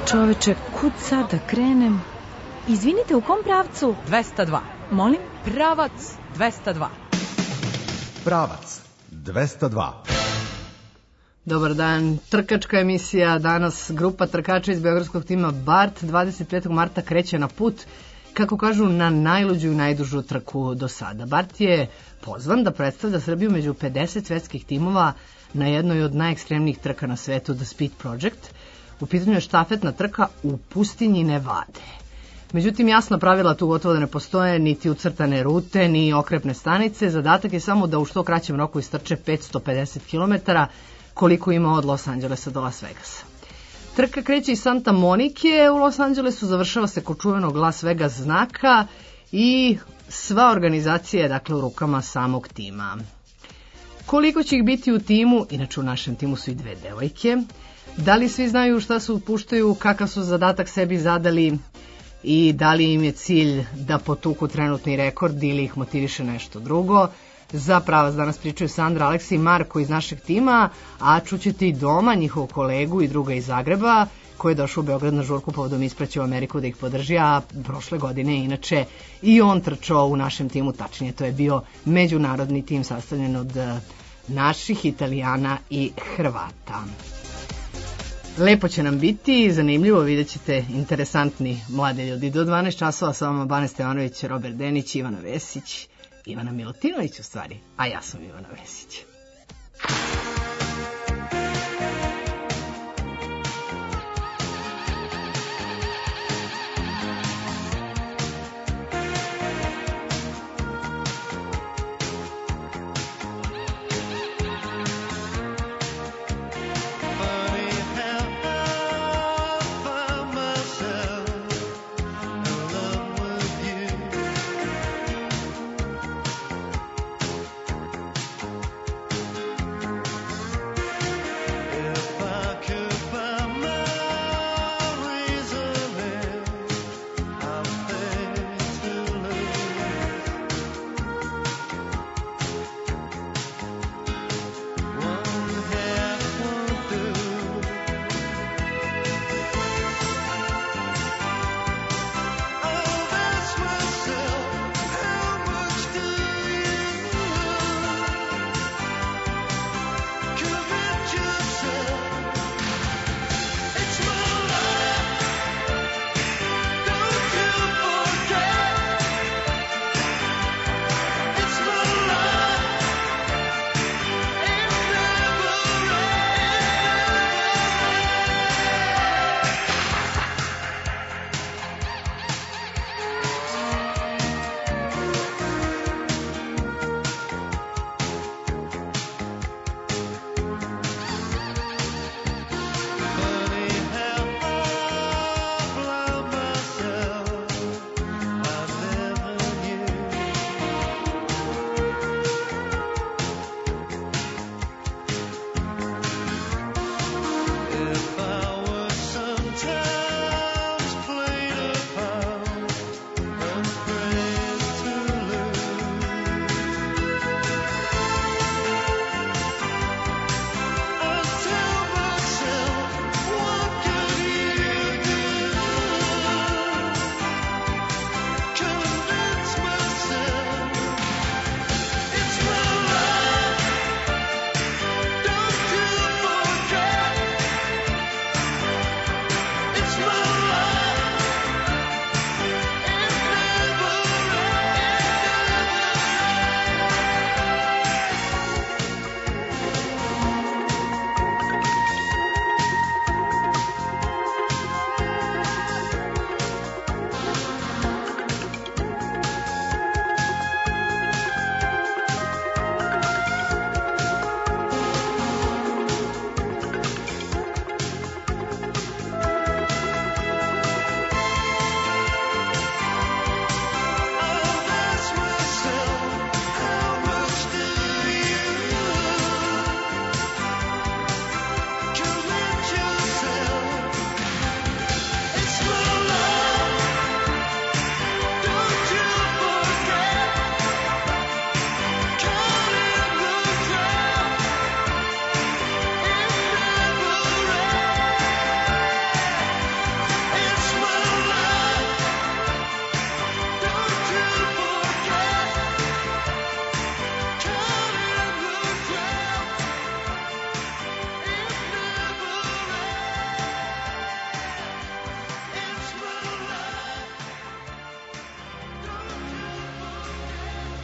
Čoveče, kud sad da krenem? Izvinite, u kom pravcu? 202. Molim? Pravac 202. Pravac 202. Dobar dan, trkačka emisija. Danas grupa trkača iz beogradskog tima BART 25. marta kreće na put, kako kažu, na najluđu i najdužu trku do sada. BART je pozvan da predstavlja Srbiju među 50 svetskih timova na jednoj od najekstremnijih trka na svetu, The Speed Project. U pitanju je štafetna trka u pustinji Nevade. Međutim, jasna pravila tu gotovo da ne postoje, niti ucrtane rute, ni okrepne stanice. Zadatak je samo da u što kraćem roku istrče 550 km, koliko ima od Los Angelesa do Las Vegasa. Trka kreće iz Santa Monike u Los Angelesu, završava se kod čuvenog Las Vegas znaka i sva organizacija je dakle u rukama samog tima. Koliko će ih biti u timu? Inače u našem timu su i dve devojke. Da li svi znaju šta se upuštaju, kakav su zadatak sebi zadali i da li im je cilj da potuku trenutni rekord ili ih motiviše nešto drugo? Za pravac danas pričaju Sandra, Aleksi i Marko iz našeg tima, a čućete i Doma, njihovog kolegu i druga iz Zagreba, koji je došao u Beograd na žurku povodom ispraća u Ameriku da ih podrži, a prošle godine inače i on trčao u našem timu, tačnije to je bio međunarodni tim sastavljen od naših Italijana i Hrvata. Lepo će nam biti, zanimljivo, vidjet ćete interesantni mladi ljudi. Do 12 časova sa vama Bane Stevanović, Robert Denić, Ivana Vesić, Ivana Milutinović u stvari, a ja sam Ivana Vesić.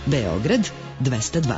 Beograd 202.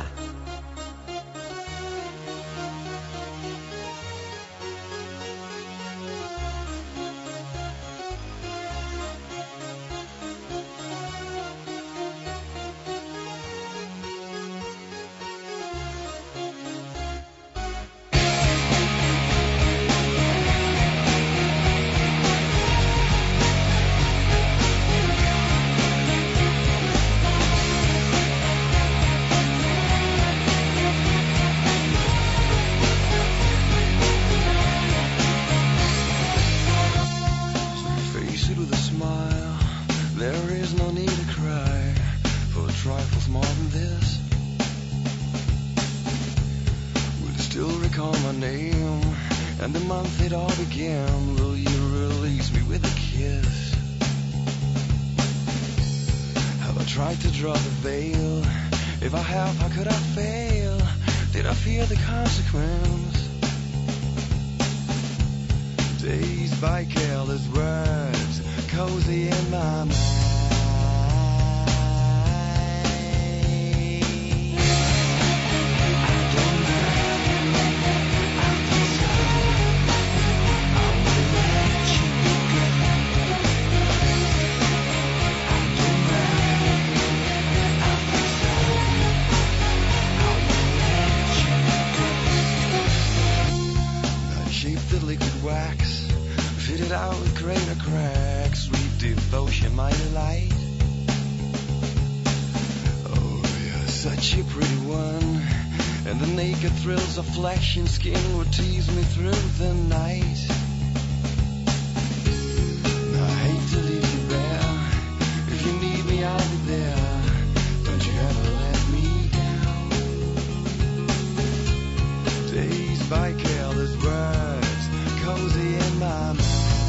Flesh and skin would tease me through the night. I hate to leave you bare. If you need me, I'll be there. Don't you ever let me down. Dazed by careless words, cozy in my mind.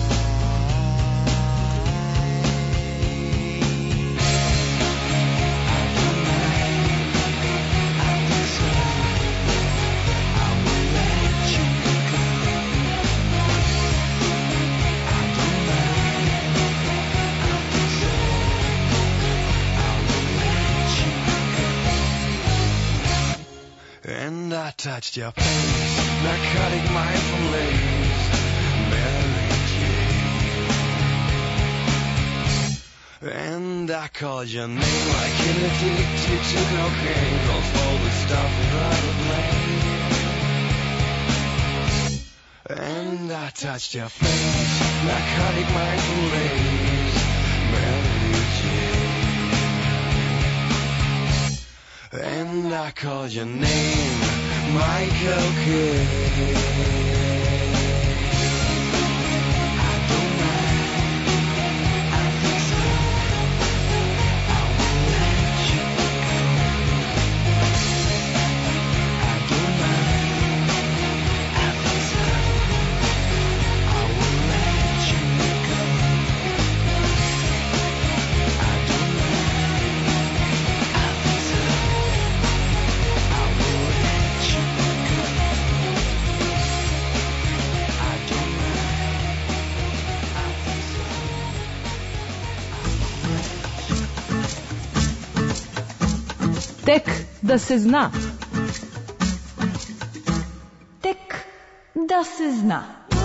I touched your face, narcotic mind from lace, Mary Jane. And I called your name like an addicted to cocaine, cause all the stuff without a blame. And I touched your face, narcotic mind from lace, Mary Jane. And I called your name, Michael Kidd. Tek da se zna. Tek da se zna.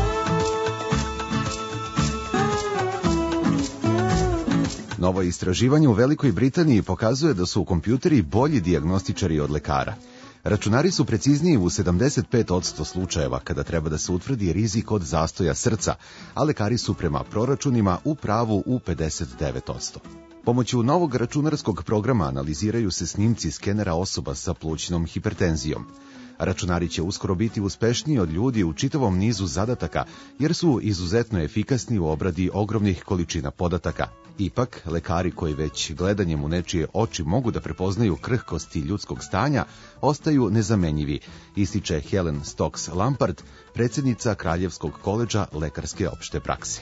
Novo istraživanje u Velikoj Britaniji pokazuje da su kompjuteri bolji dijagnostičari od lekara. Računari su precizniji u 75% slučajeva kada treba da se utvrdi rizik od zastoja srca, a lekari su prema proračunima u pravu u 59%. Pomoću novog računarskog programa analiziraju se snimci skenera osoba sa plućnom hipertenzijom. Računari će uskoro biti uspešniji od ljudi u čitavom nizu zadataka, jer su izuzetno efikasni u obradi ogromnih količina podataka. Ipak, lekari koji već gledanjem u nečije oči mogu da prepoznaju krhkosti ljudskog stanja, ostaju nezamenjivi, ističe Helen Stokes Lampard, predsjednica Kraljevskog koledža lekarske opšte prakse.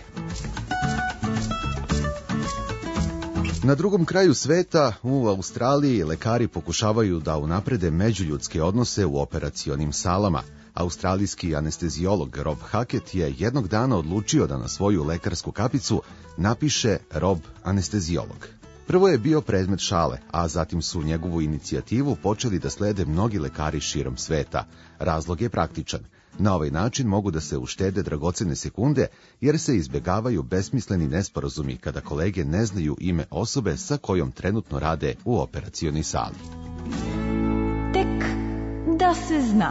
Na drugom kraju sveta, u Australiji, lekari pokušavaju da unaprede međuljudske odnose u operacionim salama. Australijski anesteziolog Rob Hackett je jednog dana odlučio da na svoju lekarsku kapicu napiše Rob anesteziolog. Prvo je bio predmet šale, a zatim su njegovu inicijativu počeli da slede mnogi lekari širom sveta. Razlog je praktičan. Na ovaj način mogu da se uštede dragocene sekunde, jer se izbjegavaju besmisleni nesporazumi kada kolege ne znaju ime osobe sa kojom trenutno rade u operacionoj sali. Tek da se zna.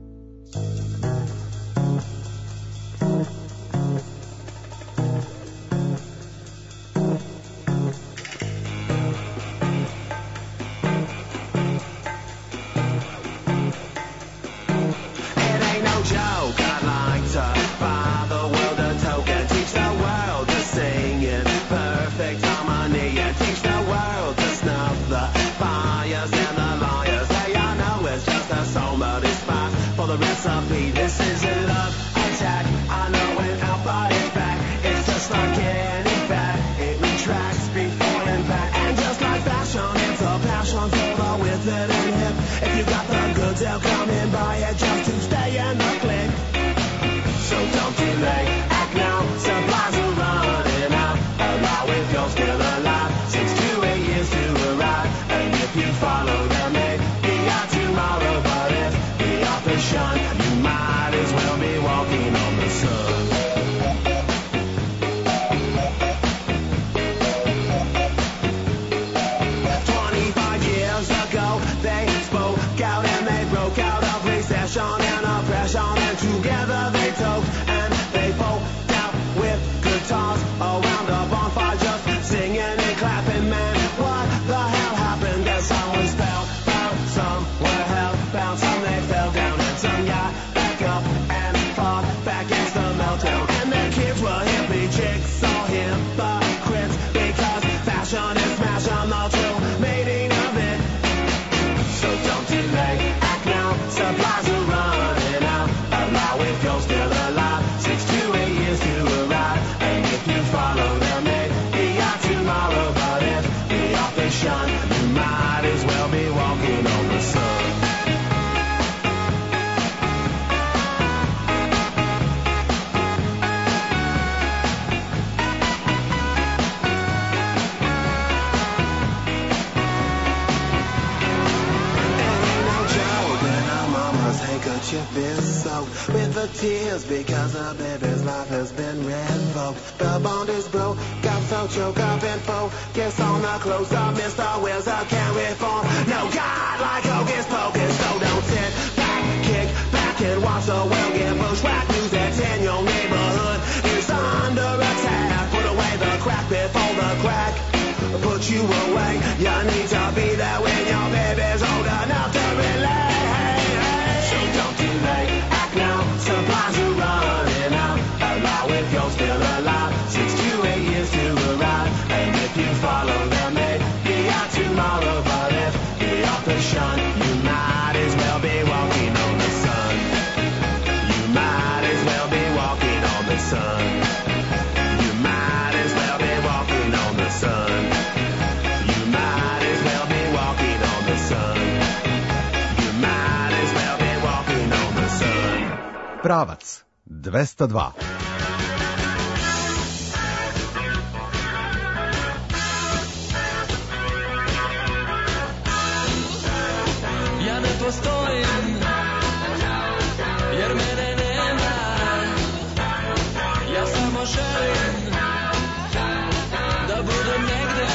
Recipe. This is a love attack. I know when our body's back, it's just like any fat. It retracts before impact. And just like fashion, it's a passion for the with it and hip. If you got the goods, they'll come and buy it just to stay in the clique. So don't delay, act now. Supplies are running out. Allow it goes still alive. 6 to 8 years to arrive. And if you follow them, maybe out tomorrow. But if the author's shun, you might as well be walking on the sun. Together they talked and they poked out with guitars around a bonfire, just singing and clapping. Man, what the hell happened? That someone spellbound, some were hellbound, some they fell down, and some got back up and fought back against the meltdown. And their kids were hippie chicks, all hypocrites, because fashion is smashing the true meaning of it. So don't delay, act now, supplies are running out. Allow it goes still alive. 6 to 8 years to arrive. And if you follow them, maybe out tomorrow. But if the author's shun, you might as well be walking on the sun. Handkerchief is soaked with the tears because the baby's life has been revoked. The bond is broke, got so choked up and focus on the close up. Mr. Wills, I can't reform. No God like Hocus Pocus, so don't sit back, kick back and watch the world get bushwhacked. News that's in your neighborhood is under attack. Put away the crack before the crack put you away. You need to be there when your baby's old enough to relate. Don't delay, act now, supplies are running out. Allow it goes still alive. 6 to 8 years to arrive. And if you follow them, maybe out tomorrow. But if the author's shun, you might as well be walking on the sun. You might as well be walking on the sun. You might as well be walking on the sun. You might as well be walking on the sun. You might as well be walking on the sun. Pravac 202. Ja ne postojim, jer mene nema. Ja samo želim da budem negde.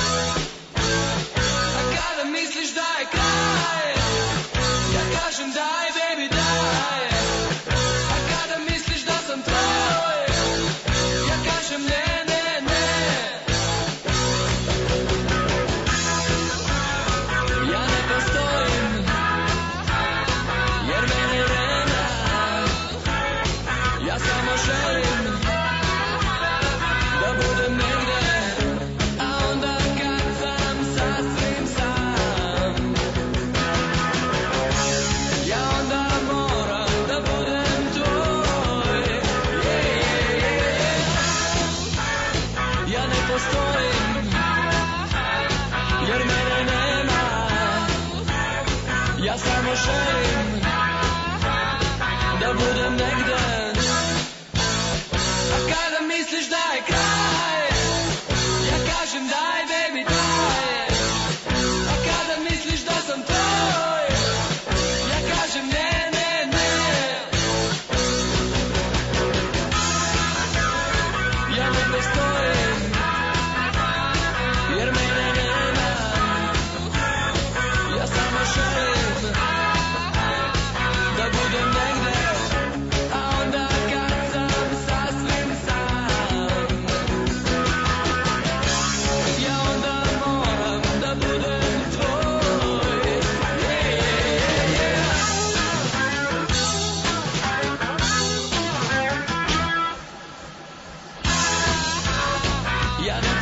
A kada misliš da je kraj, ja kažem daj baby daj. A kada misliš da sam tvoj, ja kažem ne, ne, ne. Ja ne postojim, jer mene nema. Ja samo želim da budem negde. A onda kad sam sasvim sam, ja onda moram da budem tvoj. Ja ne postojim, jer mene nema. Ja samo želim da budem negde. A kada misliš da je kraj, ja kažem daj baby daj.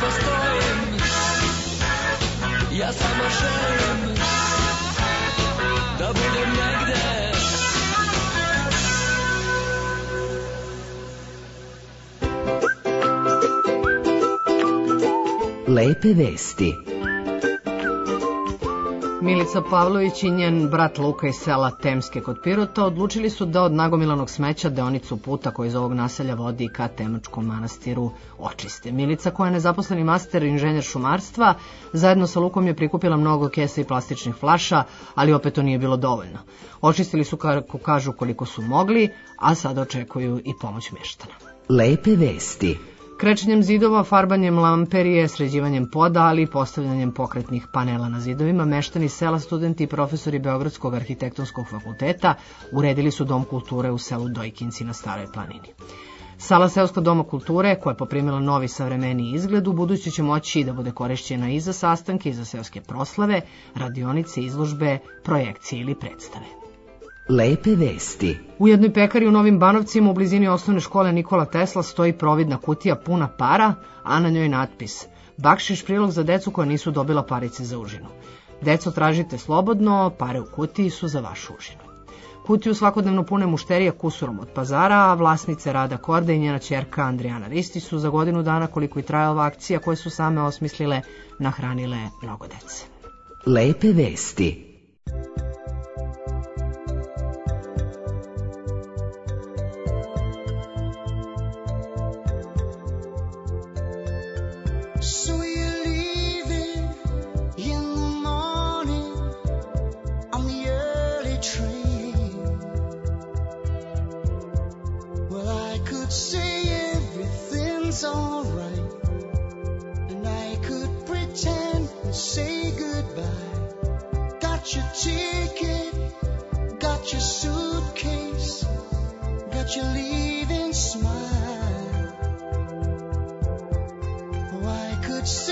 postojim. Ja samo želim da budem negde. Lepe vesti. Milica Pavlović i njen brat Luka iz sela Temske kod Pirota odlučili su da od nagomilanog smeća deonicu puta koji iz ovog naselja vodi ka Temačkom manastiru očiste. Milica, koja je nezaposleni master inženjer šumarstva, zajedno sa Lukom je prikupila mnogo kesa i plastičnih flaša, ali opet to nije bilo dovoljno. Očistili su, kako kažu, koliko su mogli, a sada očekuju i pomoć meštana. Lepe vesti. Krečenjem zidova, farbanjem lamperije, sređivanjem poda, ali i postavljanjem pokretnih panela na zidovima, meštani sela, studenti i profesori Beogradskog arhitektonskog fakulteta uredili su Dom kulture u selu Dojkinci na Staroj planini. Sala seoskog doma kulture, koja je poprimila novi savremeniji izgled, u budući će moći da bude korišćena i za sastanke, i za seoske proslave, radionice, izložbe, projekcije ili predstave. Lepe vesti. U jednoj pekari u Novim Banovcima u blizini osnovne škole Nikola Tesla stoji providna kutija puna para, a na njoj natpis: bakšiš prilog za decu koja nisu dobila parice za užinu. Deco, tražite slobodno, pare u kutiji su za vašu užinu. Kutiju svakodnevno pune mušterija kusurom od pazara, a vlasnice Rada Korda i njena ćerka Andrijana Risti su za godinu dana, koliko i traje ova akcija, koje su same osmislile, nahranile mnogo dece. Lepe vesti. So you're leaving in the morning on the early train. Well, I could say everything's alright, and I could pretend and say goodbye. Got your ticket, got your suitcase, got your leaving smile. I could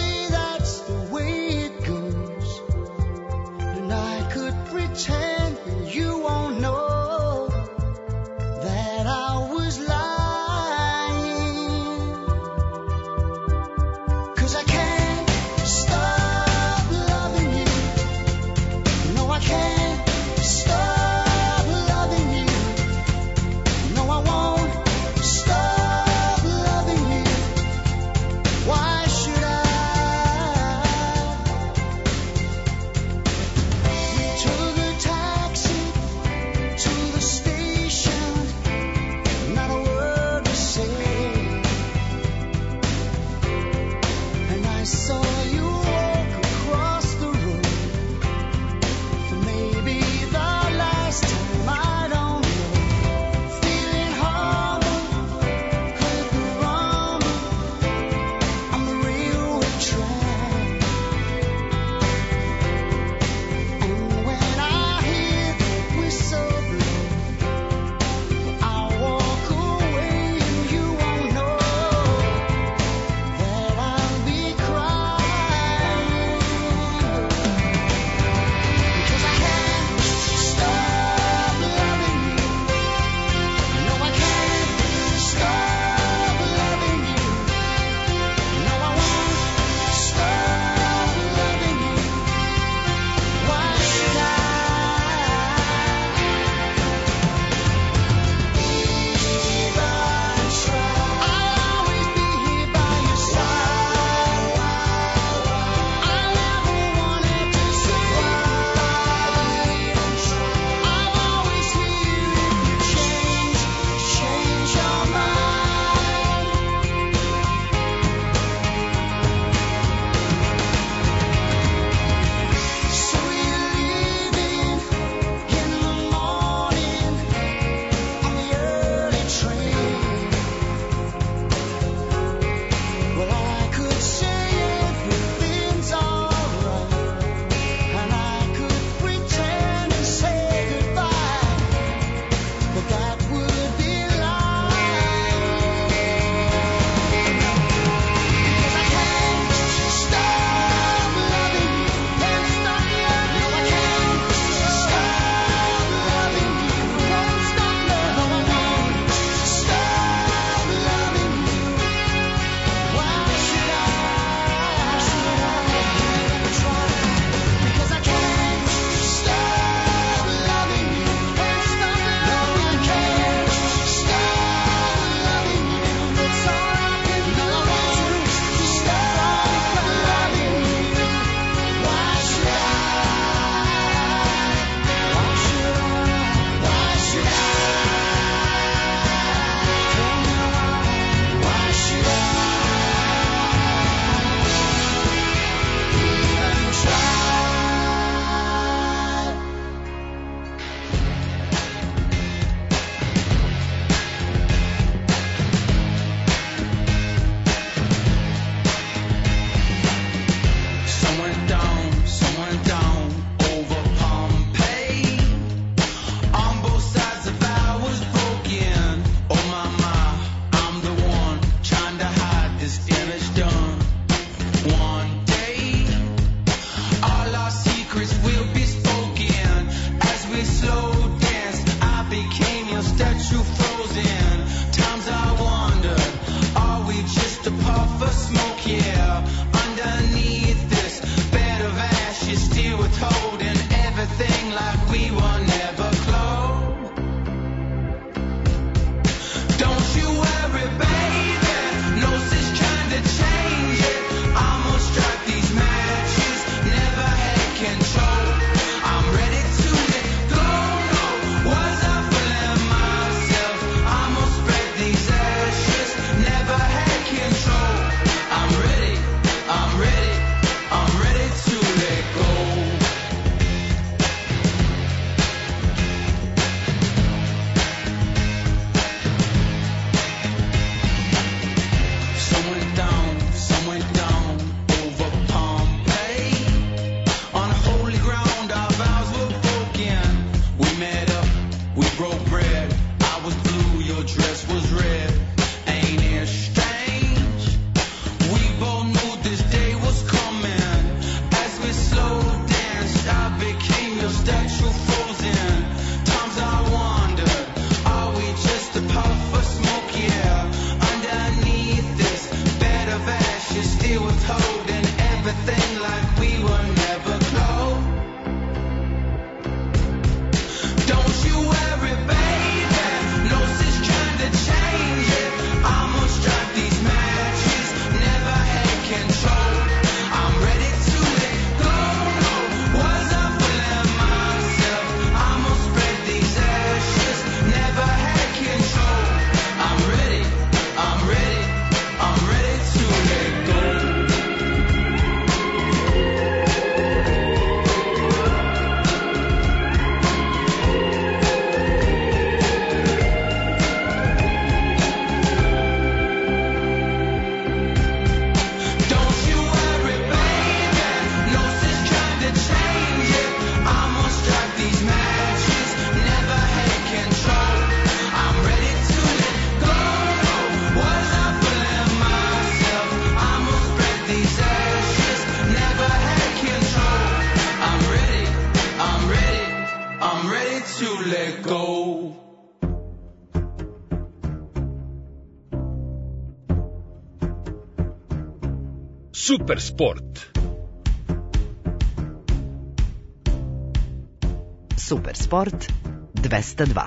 Super sport. Super sport 202.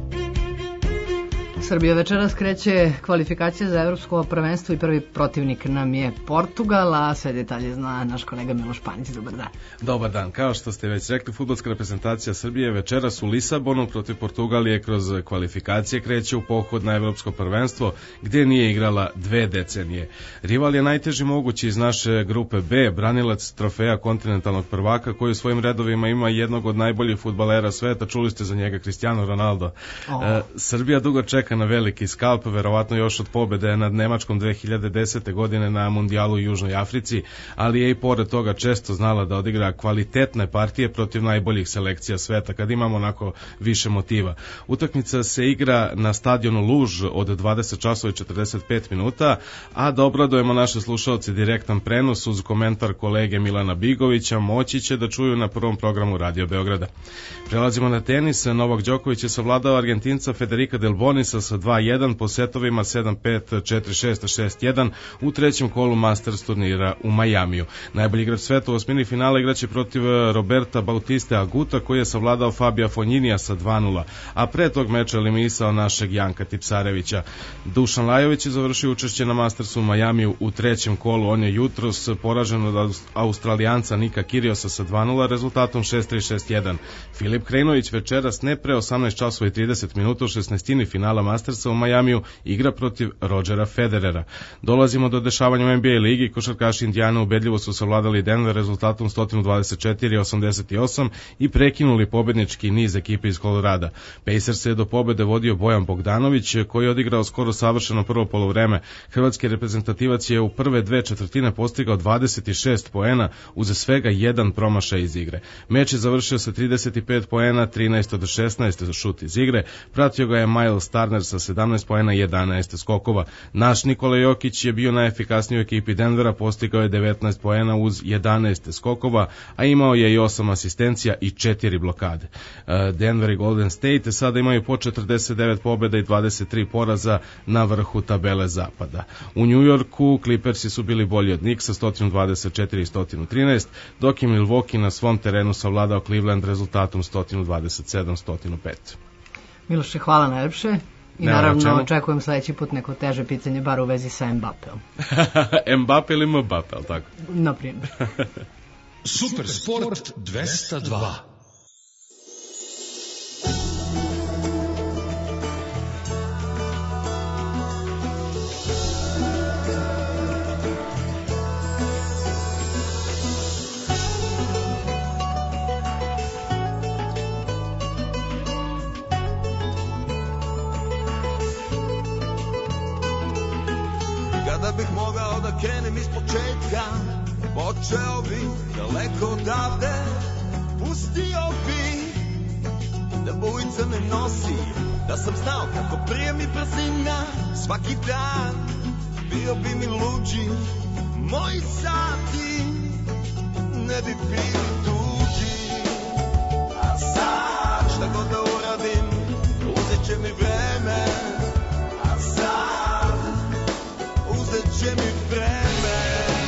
Srbija večeras kreće kvalifikacije za evropsko prvenstvo i prvi protivnik nam je Portugal, a sve detalje zna naš kolega Miloš Panić. Dobar dan. Dobar dan. Kao što ste već rekli, fudbalska reprezentacija Srbije večeras u Lisabonu protiv Portugalije kroz kvalifikacije kreće u pohod na evropsko prvenstvo, gdje nije igrala 2 decenije. Rival je najteži mogući iz naše grupe B, branilac trofeja kontinentalnog prvaka, koji u svojim redovima ima jednog od najboljih fudbalera sveta, čuli ste za njega, Cristiano Ronaldo. Srbija dugo čeka na veliki skalp, verovatno još od pobede nad Nemačkom 2010. godine na mundijalu u Južnoj Africi, ali je i pored toga često znala da odigra kvalitetne partije protiv najboljih selekcija sveta, kad imamo onako više motiva. Utakmica se igra na stadionu Luž od 20 časova i 45 minuta, a da obradujemo naše slušalci direktan prenos uz komentar kolege Milana Bigovića, moći će da čuju na prvom programu Radio Beograda. Prelazimo na tenis. Novak Đoković je savladao Argentinca Federica Del Bonisa sa 2-1 po setovima 7-5, 4-6, 6-1 u trećem kolu Masters turnira u Majamiju. Najbolji igrač sveta u osmini finala igraće protiv Roberta Bautiste Aguta, koji je savladao Fabija Fonjinija sa 2-0, a pre tog meča eliminisao našeg Janka Tipsarevića. Dušan Lajović je završio učešće na Mastersu u Majamiju u trećem kolu. On je jutros poražen od Australijanca Nika Kiriosa sa 2-0 rezultatom 6-3, 6-1. Filip Krejnović večeras ne pre 18 časova i 30 minuta u 16. finala Mastersa u Majamiju igra protiv Rodgera Federera. Dolazimo do dešavanja u NBA ligi. Košarkaši Indijana ubedljivo su savladali Denver rezultatom 124-88 i prekinuli pobednički niz ekipe iz Kolorada. Pacers je do pobede vodio Bojan Bogdanović, koji je odigrao skoro savršeno prvo poluvreme. Hrvatski reprezentativac je u prve 2/4 postigao 26 poena uz svega jedan promašaj iz igre. Meč je završio sa 35 poena, 13 od 16 šut iz igre. Pratio ga je Miles Turner sa 17 poena i 11 skokova. Naš Nikola Jokić je bio najefikasniji u ekipi Denvera, postigao je 19 poena uz 11 skokova, a imao je i 8 asistencija i 4 blokade. Denver i Golden State sada imaju po 49 pobjeda i 23 poraza na vrhu tabele zapada. U New Yorku Clippersi su bili bolji od Knicksa 124 i 113, dok je Milwaukee na svom terenu savladao Cleveland rezultatom 127-105. Miloše, hvala najlepše. I naravno očekujem sledeći put neko teže pitanje, bar u vezi sa Mbappéom. Mbappé ili Mbappé, ali tako? Naprimjer. Super sport 202. Kada bih mogao da krenem iz početka, počeo bih daleko odavde, pustio bih da bujica me nosi, da sam znao kako prije mi brzina svaki dan, bio bi mi luđi, moji sati ne bi bili tuđi. A sad šta god da uradim, uzet će mi vreme, a sad uzet će mi vreme.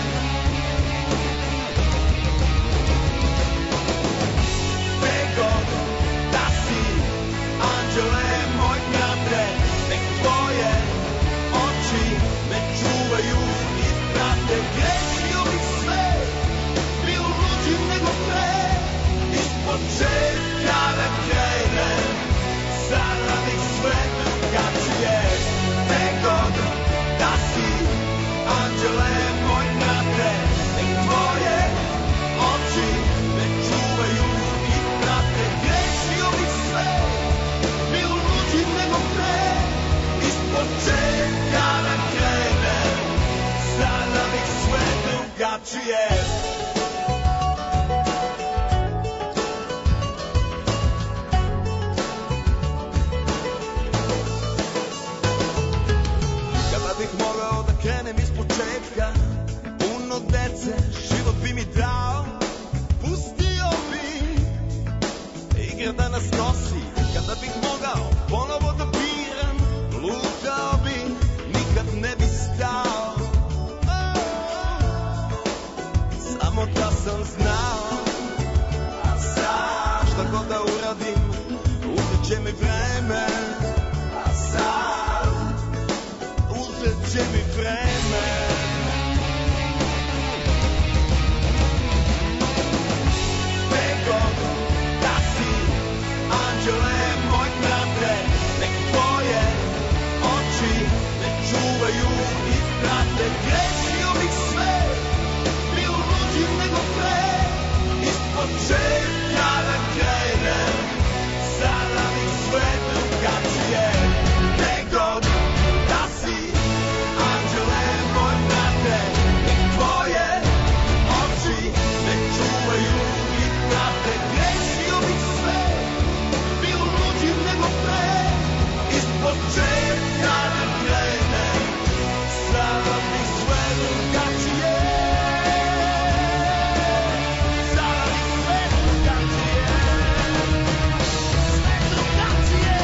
Gde god da si, anđele moj brate, nek tvoje oči me čuvaju i prate. Grešio bih sve, bio luđim nego pre, iz početka da krenem, sada bih sve drugačije. Gde god da si, anđele moj brate, nek tvoje oči me čuvaju i prate. Grešio bih sve, bio luđim nego pre, iz početka da krenem, sada bih sve drugačije. Kada bih mogao da krenem iz početka, puno dece, život bi mi dao, pustio bi igra da nas nosi. Kada bih mogao ponovo da biram, lutao bi, nikad ne bi stao. sam znao, a sad šta god da uradim, uzet će mi vreme, a sad uzet će mi vreme. Anđele, moj brate, nek tvoje oči me čuvaju i prate. Grešio bih sve, bio luđim nego pre, ispočetka da krenem, sada bih sve drugačije. Nego da si, anđele, moj brate, nek tvoje oči me čuvaju i prate. Grešio bih sve, nego pre, ispočetka da krenem, sada bih sve drugačije. Sada bih sve drugačije. Sve drugačije.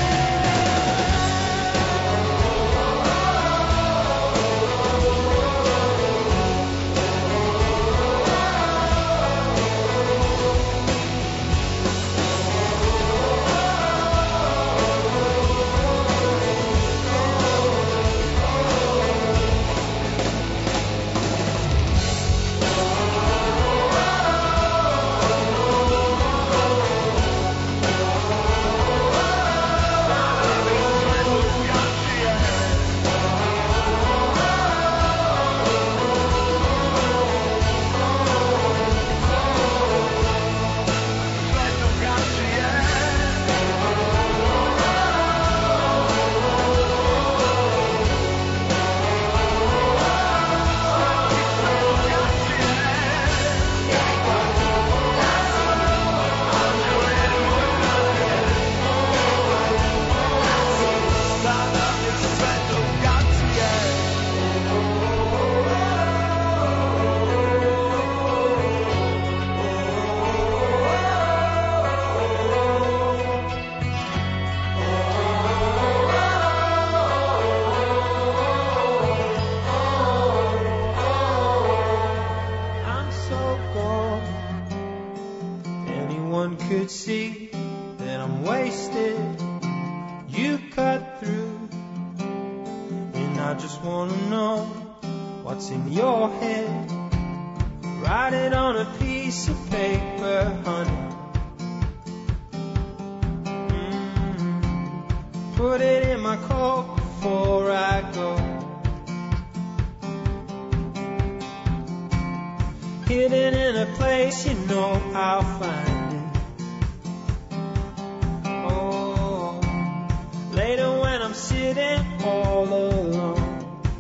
Could see that I'm wasted. You cut through, and I just wanna know what's in your head. Write it on a piece of paper, honey. Put it in my coat before I go. Hidden in a place you know I'll find. Later when I'm sitting all alone,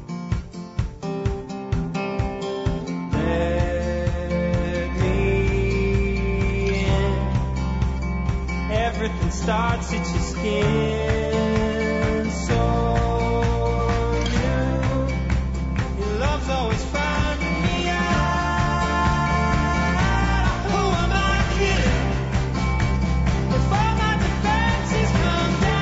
let me in. Everything starts at your skin, so new. Your love's always finding me out. Who am I kidding? If all my defenses come down,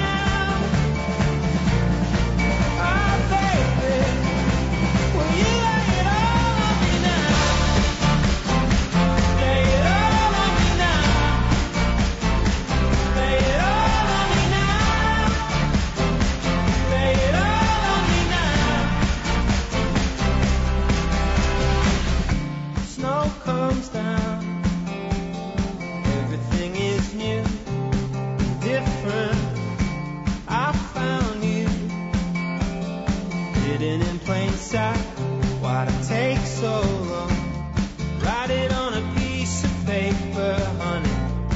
why'd it take so long? Write it on a piece of paper, honey.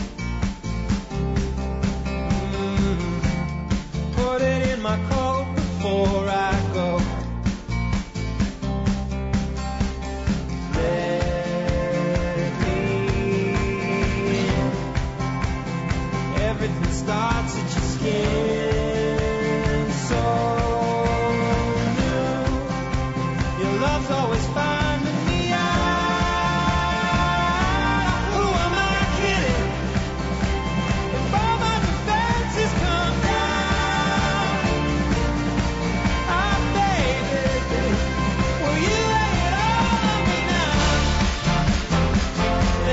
Put it in my coat before I go. Let me in. Everything starts at your skin, so love's always finding me out. Who am I kidding? If all my defenses come down, baby, will you lay it all on me now?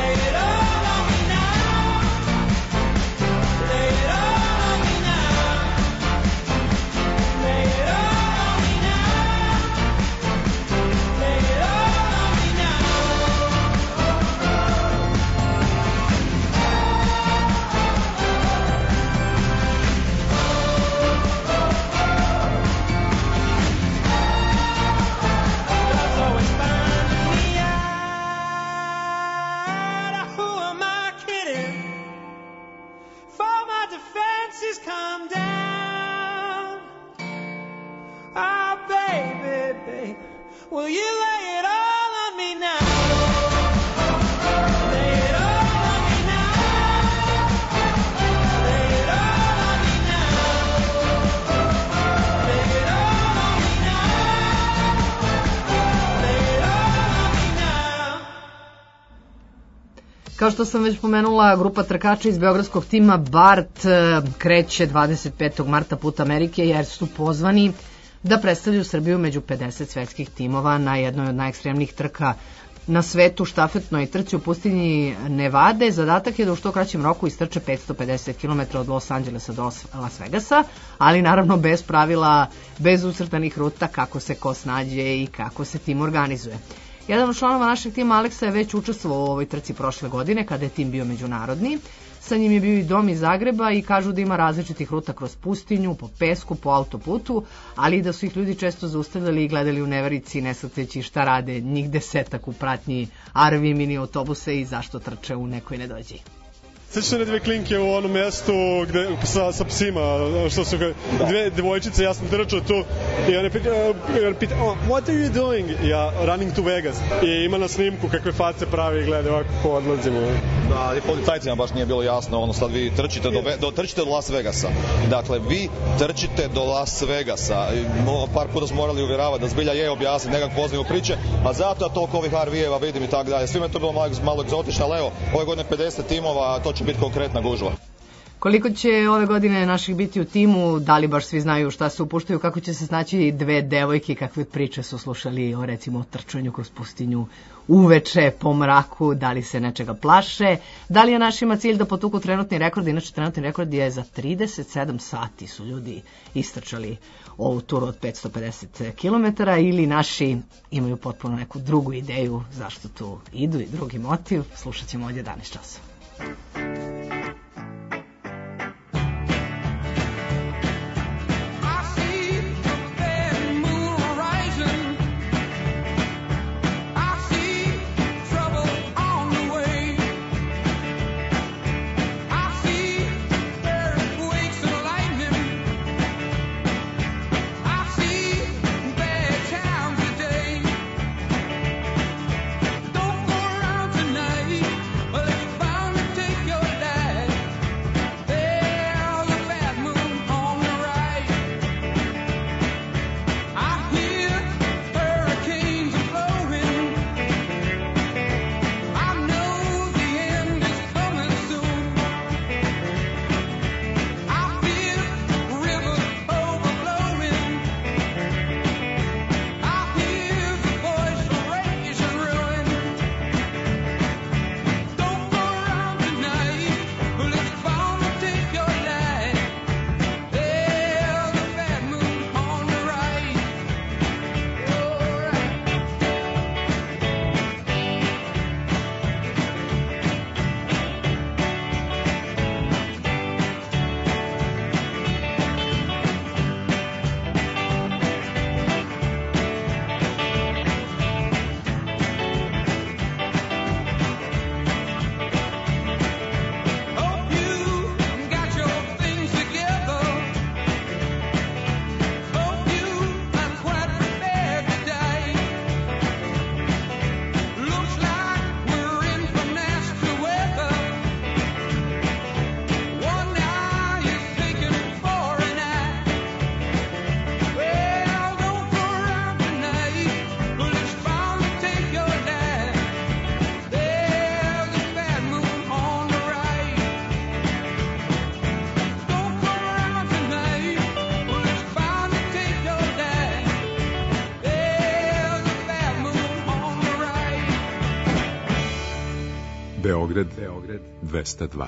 Will you lay it all on me now? Lay it all on me now. Lay it all on me now. Lay it all on me now. Lay it all on me now. Kao što sam već pomenula, grupa trkača iz beogradskog tima BART kreće 25. marta put Amerike jer su pozvani da predstavljaju Srbiju među 50 svetskih timova na jednoj od najekstremnijih trka na svetu, štafetnoj trci u pustinji Nevade. Zadatak je da u što kraćem roku istrče 550 km od Los Angelesa do Las Vegasa, ali naravno bez pravila, bez ucrtanih ruta, kako se ko snađe i kako se tim organizuje. Jedan od članova našeg tima, Aleksa, je već učestvovao u ovoj trci prošle godine, kada je tim bio međunarodni. Sa njim je bio i Dom iz Zagreba i kažu da ima različitih ruta kroz pustinju, po pesku, po autoputu, ali i da su ih ljudi često zaustavljali i gledali u neverici, nesleteći šta rade njih 10 u pratnji RV mini autobuse i zašto trče u nekoj nedođi. Sećate one dve klinke u onom mestu gde, sa psima, što su dve devojčice, ja sam trčao tu i one pita, what are you doing? Ja, running to Vegas. I ima na snimku kakve face pravi i gleda ovako ko odlazimo. Da, i policajcima baš nije bilo jasno, ono sad vi trčite do Las Vegasa. Dakle, vi trčite do Las Vegasa. Par puta smo morali uvjeravati da zbilja je objasniti, nekak poznaju priče, a zato ja toliko ovih RV-eva vidim i tako dalje. Svima je to bilo malo egzotično, ali evo, ove godine 50 timova, to će biti konkretna gužva. Koliko će ove godine naših biti u timu, da li baš svi znaju šta se upuštaju, kako će se snaći dve devojke, kakve priče su slušali o recimo trčanju kroz pustinju uveče po mraku, da li se nečega plaše, da li je našima cilj da potuku trenutni rekord. Inače trenutni rekord je za 37 sati su ljudi istrčali ovu turu od 550 km ili naši imaju potpuno neku drugu ideju zašto tu idu i drugi motiv. Slušat ćemo od 11 časova. Beograd 202.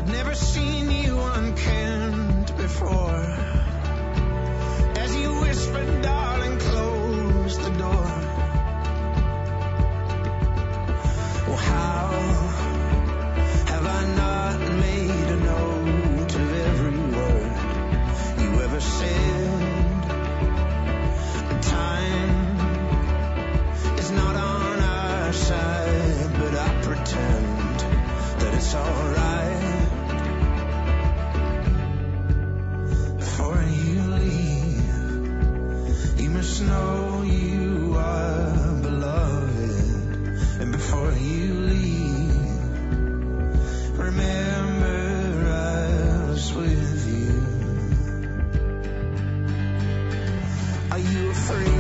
I'd never seen you unkempt before. As you whispered, darling, close the door. Well, how have I not made a note of every word you ever said? Time is not on our side, but I pretend that it's alright. Before you leave, you must know you are beloved. And before you leave, remember I was with you. Are you afraid?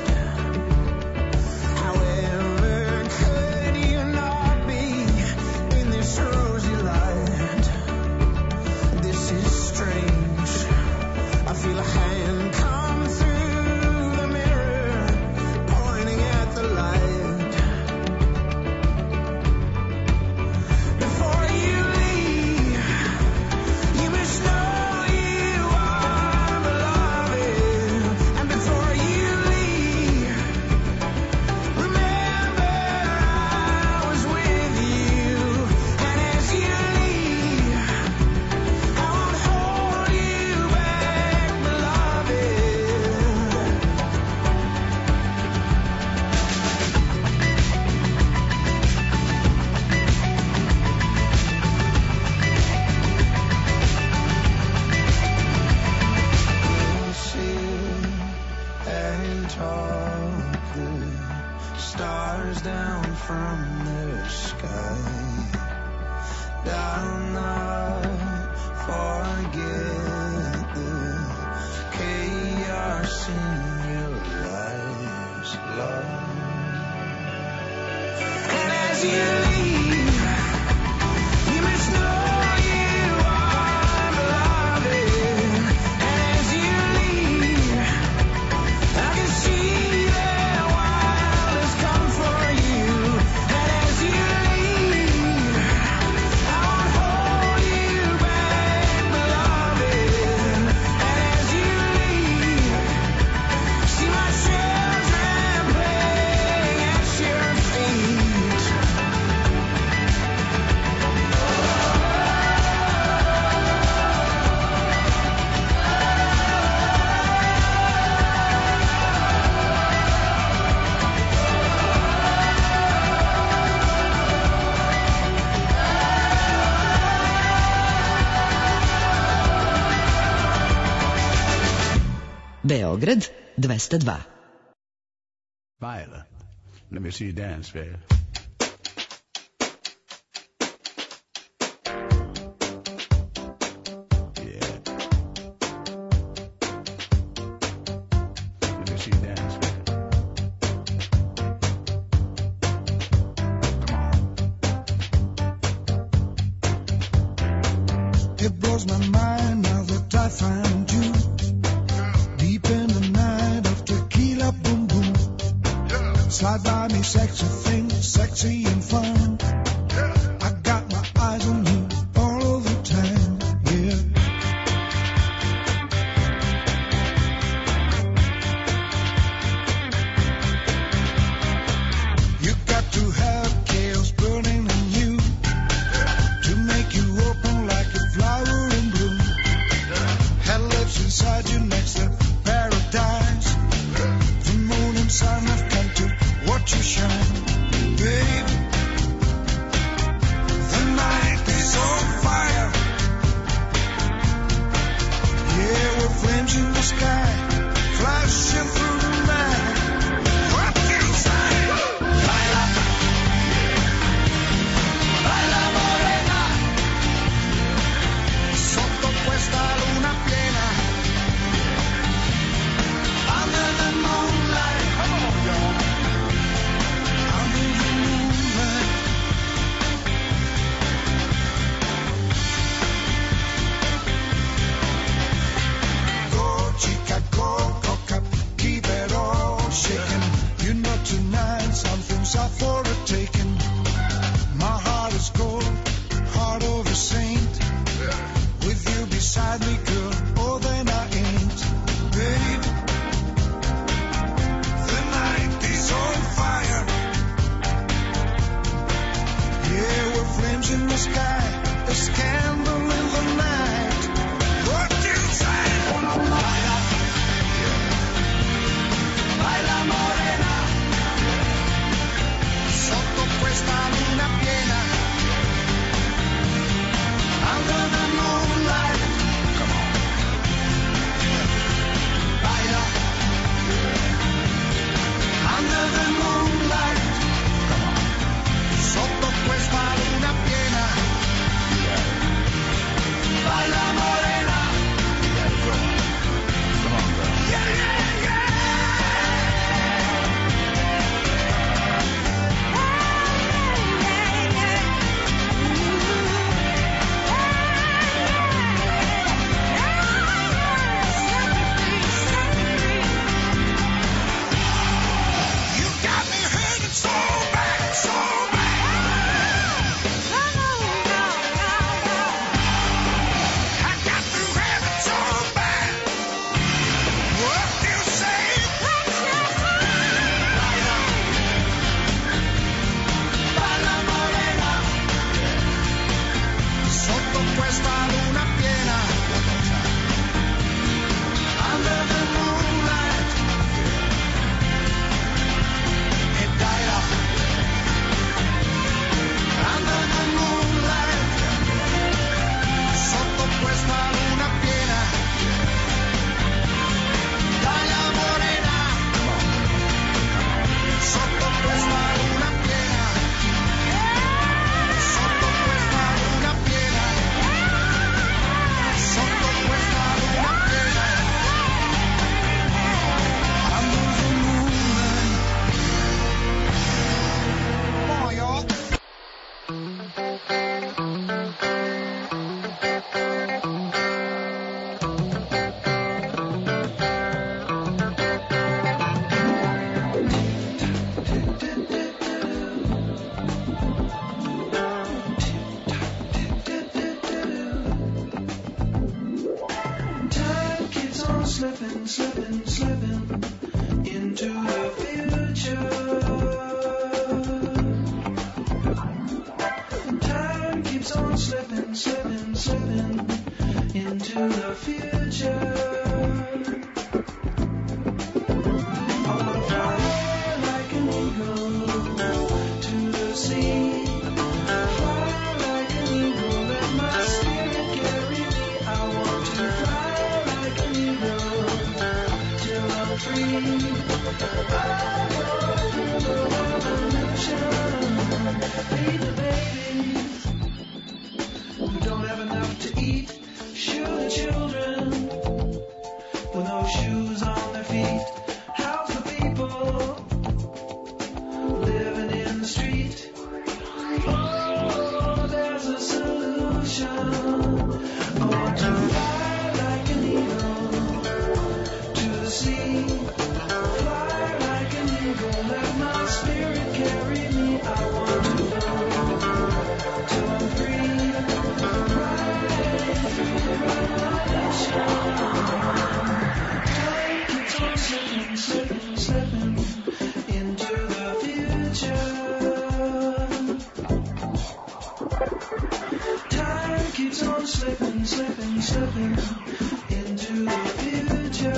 Feel a hand come through the mirror, pointing at the light. Before you leave, you must know you are beloved. And before you leave, remember I was with you. And as you leave, I won't hold you back. Stars down from the sky. I'll not forget the chaos in your lives, love. And as you leave, you must know you are beloved. And as you leave, I can see Beograd 202. Violet, let me see you dance, baby. It blows my mind now that I find you deep in the night of tequila boom boom. Slide by me, sexy thing, sexy and fun. I got my eyes on you all the time, yeah. You got to have chaos burning in you to make you open like a flower in bloom. Had lives inside you next to paradise. The moon and sun have come to watch you shine. Babe, Slipping, slipping, slipping into the future. Time keeps on slipping, slipping, slipping into the future. I wanna fly like an eagle to the sea. Fly like an eagle, let my spirit carry me. I want to fly like an eagle till I'm free. I walk through the revolution. Feed the babies who don't have enough to eat. Shoe the children with no shoes on their feet. House the people living in the street. Oh, there's a solution. I want to fly like an eagle to the sea. Fly like an eagle, let my spirit carry me. I want to go till I'm free. Right through the revolution. Time keeps on slipping, slipping, slipping into the future. Time keeps on slipping, slipping, slipping into the future.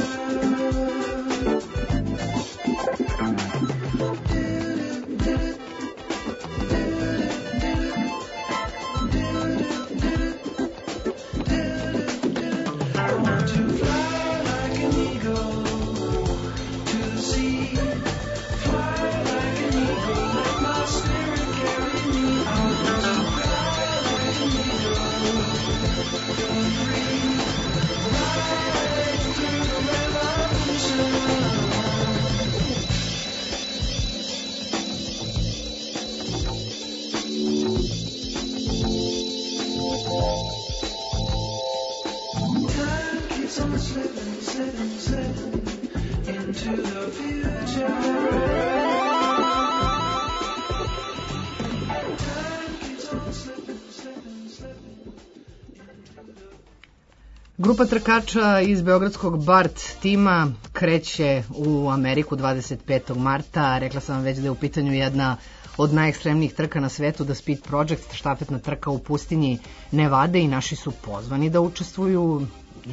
I want to fly like an eagle to the sea. Fly like an eagle, let my spirit carry me. I want to fly like an eagle till I'm free. Right through the revolution. Time keeps on slipping, slipping, slipping into the future. Time keeps on slipping, slipping, slipping. Grupa trkača iz beogradskog BART tima kreće u Ameriku 25. marta. Rekla sam vam već da je u pitanju jedna od najekstremnijih trka na svetu, The Speed Project, štafetna trka u pustinji Nevade, i naši su pozvani da učestvuju.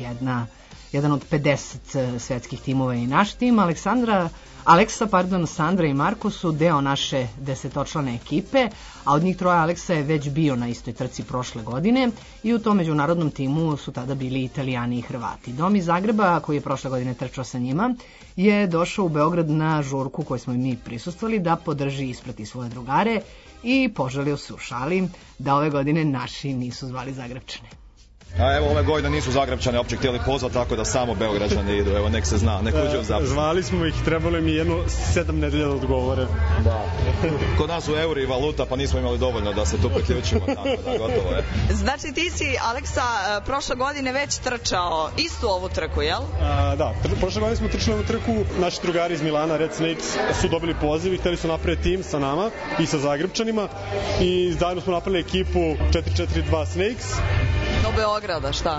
Jedan od 50 svetskih timova i naš tim. Aleksa, Sandra i Marko su deo naše 10-člane ekipe, a od njih troje Aleksa je već bio na istoj trci prošle godine i u tom međunarodnom timu su tada bili Italijani i Hrvati. Dom iz Zagreba, koji je prošle godine trčao sa njima, je došao u Beograd na žurku koju smo i mi prisustvovali da podrži i isprati svoje drugare i poželio se u šali da ove godine naši nisu zvali Zagrebčane. A evo, ove godine nisu Zagrebčane opće htjeli pozvati, tako da samo Beograđani idu, evo, nek se zna, nek uđe u zapis. Zvali smo ih, trebalo im jedno 7 nedelja da odgovore. Da. Kod nas u euri i valuta, pa nismo imali dovoljno da se tu priključimo, tako da gotovo je. Znači ti si, Aleksa, prošle godine već trčao istu ovu trku, jel? Da, prošle godine smo trčali ovu trku, naši drugari iz Milana, Red Snakes, su dobili poziv i hteli su napraviti tim sa nama i sa Zagrebčanima i zajedno smo napravili ekipu 442 Snakes. Do Beograda, šta?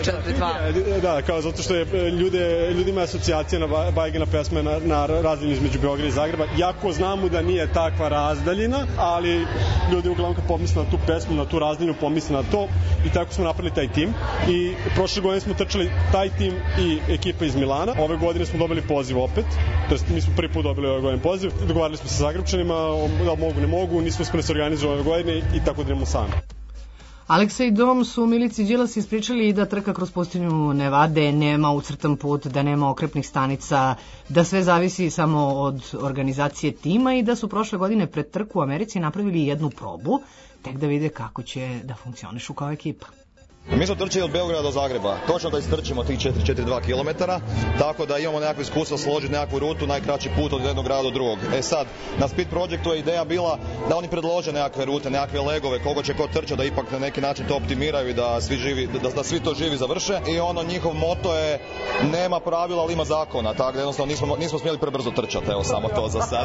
442? Da, kao zato što je ljudima je asocijacija na bajgena pesme na razdaljini između Beograda i Zagreba. Jako znamo da nije takva razdaljina, ali ljudi uglavnom kad pomisle na tu pesmu, na tu razdaljinu, pomisle na to i tako smo napravili taj tim. I prošle godine smo trčali taj tim i ekipa iz Milana. Ove godine smo dobili poziv opet, to jest mi smo prvi put dobili ove godine poziv. Dogovarali smo se sa Zagrebčanima, da mogu, ne mogu, nismo uspeli se organizovati ove godine i tako da idemo sami. Aleksa i Dom su Milici Đilas ispričali i da trka kroz pustinju Nevade nema ucrtan put, da nema okrepnih stanica, da sve zavisi samo od organizacije tima i da su prošle godine pred trku u Americi napravili jednu probu, tek da vide kako će da funkcionišu kao ekipa. Mi smo trčili od Beograda do Zagreba, točno da istrčimo tih 4,2 km, tako da imamo nekakvo iskustvo složiti nekakvu rutu, najkraći put od jednog grada do drugog. Sad, na Speed Projectu je ideja bila da oni predlože nekakve rute, nekakve legove, koliko će ko trčati, da ipak na neki način to optimiraju i da svi to živi završe. I njihov moto je nema pravila, ali ima zakona, tako da jednostavno nismo smjeli prebrzo trčati, evo samo to za sad.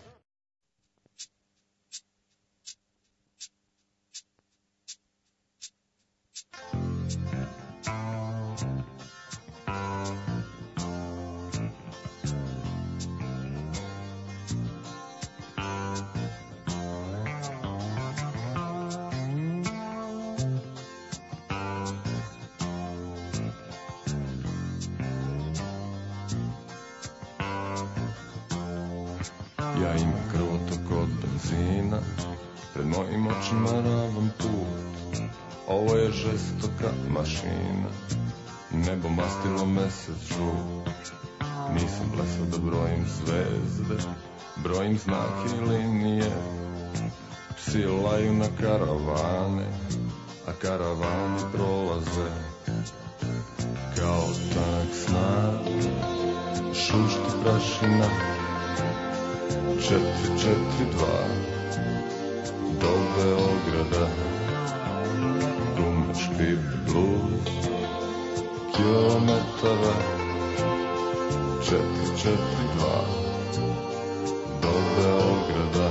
Ja imam krvotok od benzina, pred mojim očima ravan put. Ovo je žestoka mašina, nebo mastilo mesec žut. Nisam blesao da brojim zvezde, brojim znake i linije. Psi laju na karavane, a karavani prolaze. Kao tanak snag, šušti prašina. 4-4-2 do Beograda, gume škripe bluz, kilometara. 4-4-2 do Beograda.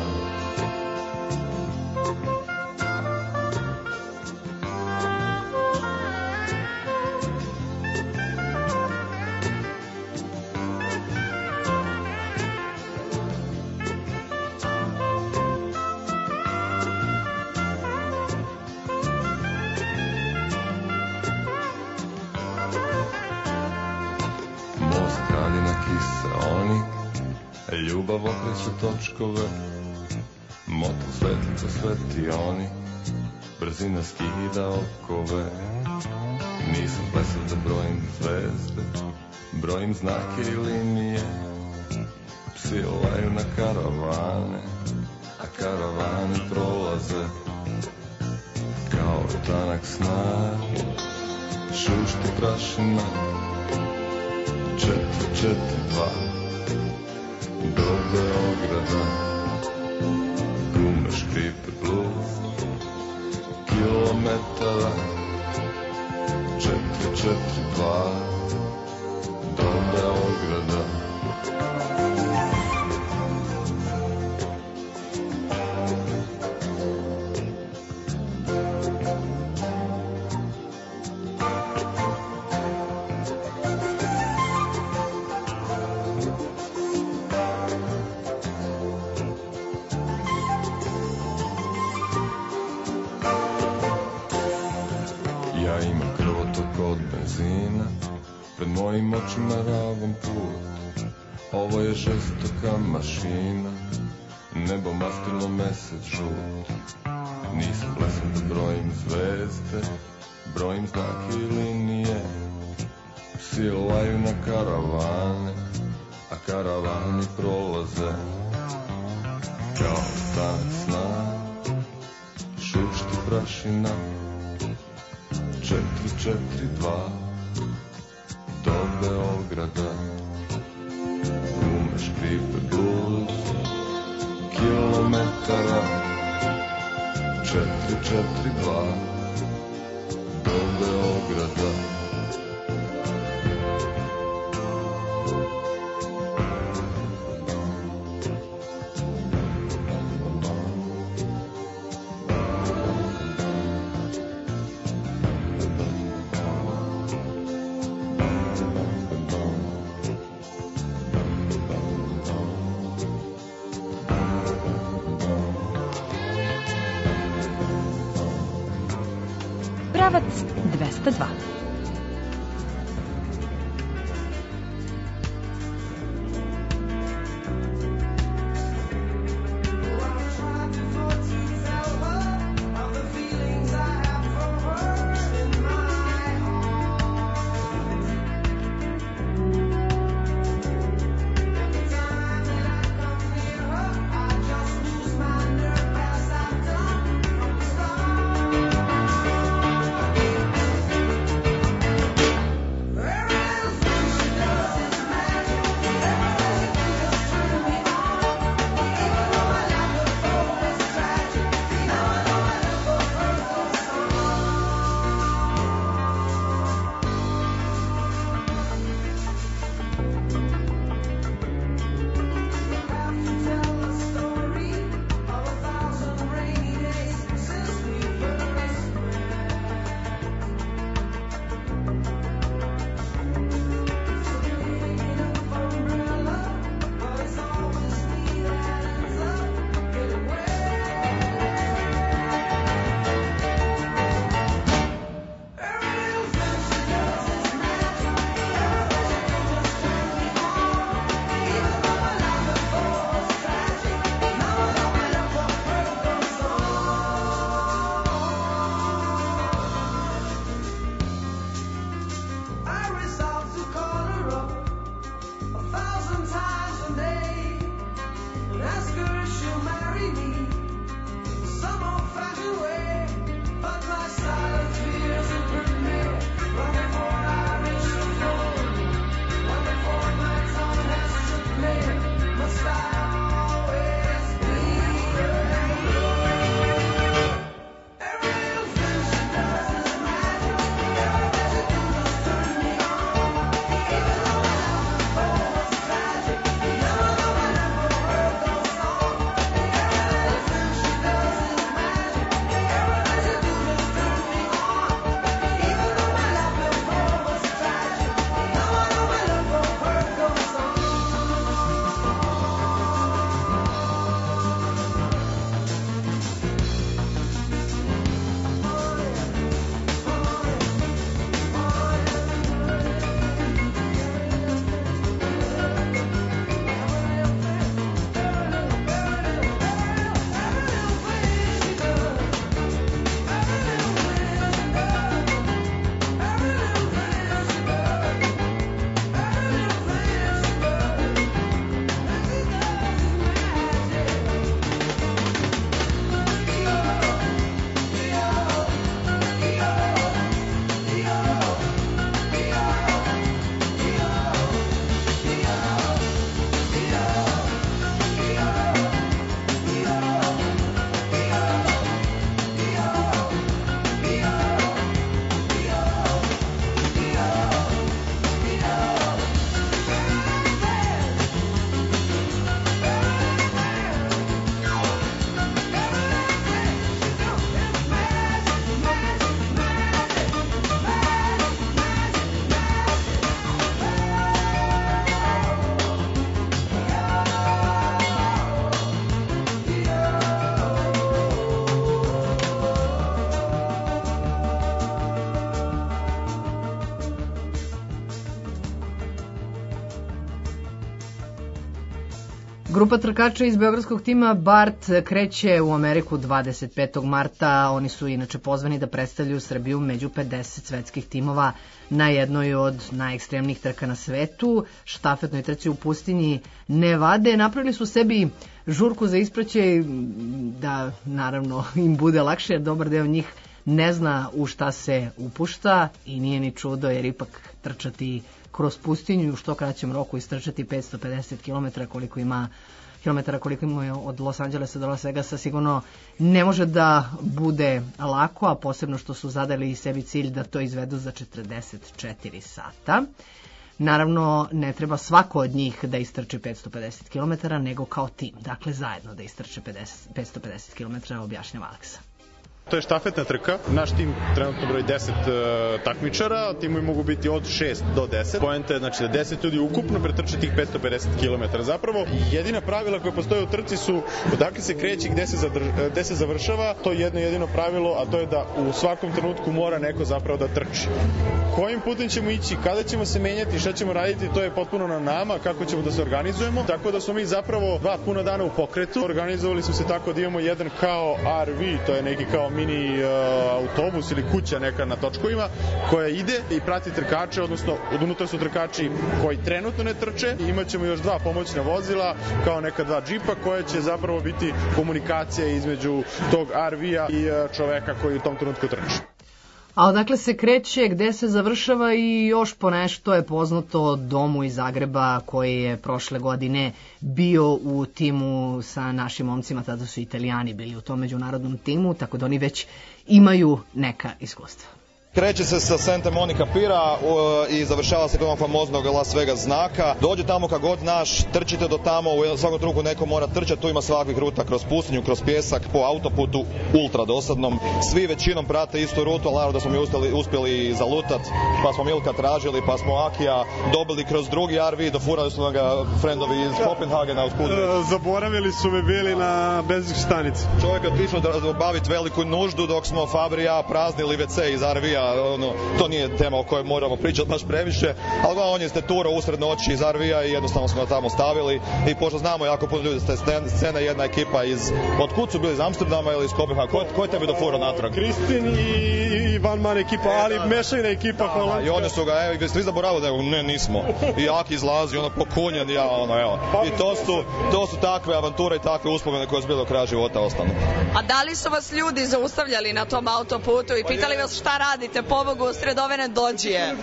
Ljubav okreće točkove, motor svetlica sveti oni, brzina skida okove. Nisam plesao da brojim zvezde, brojim znake i linije. Psi laju na karavane, a karavani prolaze. Kao tanak snag, šušti prašina. 4-4-2 do Beograda, gume škripe bluz, kilometara. 4-4-2 do Beograda. Pred mojim očima ravan put. Ovo je žestoka mašina, nebo mastilo mesec žut. Nisam blesan da brojim zvezde, brojim znake i linije. Psi laju na karavane, a karavani prolaze. Kao tanak snag, šušti prašina. 4-4-2 do Beograda, gume škripe bluz, kilometara. 4-4-2 do Beograda. Pravac 202. Grupa trkača iz beogradskog tima Bart kreće u Ameriku 25. marta. Oni su inače pozvani da predstavljaju Srbiju među 50 svetskih timova na jednoj od najekstremnijih trka na svetu, štafetnoj trci u pustinji Nevade. Napravili su sebi žurku za ispraćaj da naravno im bude lakše, jer dobar deo njih ne zna u šta se upušta i nije ni čudo, jer ipak trčati kroz pustinju i u što kraćem roku istrčati 550 km koliko ima od Los Angelesa do Las Vegasa sigurno ne može da bude lako, a posebno što su zadali sebi cilj da to izvedu za 44 sata. Naravno, ne treba svako od njih da istrči 550 km, nego kao tim, dakle zajedno da istrče 550 km, objašnjava Aleksa. To je štafetna trka. Naš tim trenutno broji 10 takmičara, timovi mogu biti od 6 do 10. Poenta je znači da 10 ljudi ukupno pretrče tih 550 km. Zapravo, jedina pravila koje postoje u trci su odakle se kreće i gde se završava. To je jedino pravilo, a to je da u svakom trenutku mora neko zapravo da trči. Kojim putem ćemo ići, kada ćemo se menjati, šta ćemo raditi, to je potpuno na nama, kako ćemo da se organizujemo. Tako da smo mi zapravo 2 puna dana u pokretu. Organizovali smo se tako da imamo jedan kao RV, to je neki kao mini autobus ili kuća neka na točkovima koja ide i prati trkače, odnosno unutra su trkači koji trenutno ne trče. Imaćemo još 2 pomoćna vozila kao neka 2 džipa koje će zapravo biti komunikacija između tog RV-a i čoveka koji u tom trenutku trči. A odakle se kreće, gde se završava i još ponešto je poznato Domu iz Zagreba koji je prošle godine bio u timu sa našim momcima, tada su Italijani bili u tom međunarodnom timu, tako da oni već imaju neka iskustva. Kreće se sa Santa Monica Pira i završava se kod onog famoznog Las Vegas znaka. Dođe tamo kad god naš, trčite do tamo, u svakom trenutku neko mora trčati, tu ima svakih ruta kroz pustinju, kroz pjesak, po autoputu, ultra dosadnom. Svi većinom prate istu rutu, ali naravno da smo mi uspjeli zalutat, pa smo Milka tražili, pa smo Akija dobili kroz drugi RV, dofurali su ga frendovi iz Kopenhagena uz Kudre. Zaboravili su me bili na benzinskoj stanici. Čovjek je otišao da obaviti veliku nuždu dok smo Fabri i ja praznili WC iz RV-a. To nije tema o kojoj moramo pričati baš previše, ali on je steturao usred noći iz RV-a i jednostavno smo ga tamo stavili i pošto znamo jako puno ljudi s te scene, jedna ekipa od kud su bili iz Amsterdama ili iz Kopenhagena, ko je tebi dofurao natrag? Kristin i Van Man ekipa, ali mešajna ekipa holandska. I oni su ga, evo, svi zaboravili da ne, nismo. I Aki izlazi, pokunjen, i to su takve avanture i takve uspomene koje su bile do kraja života ostanu. A da li su vas ljudi zaustavljali na tom autoputu i pitali vas šta radite? Pobogu, sred ove nedođije.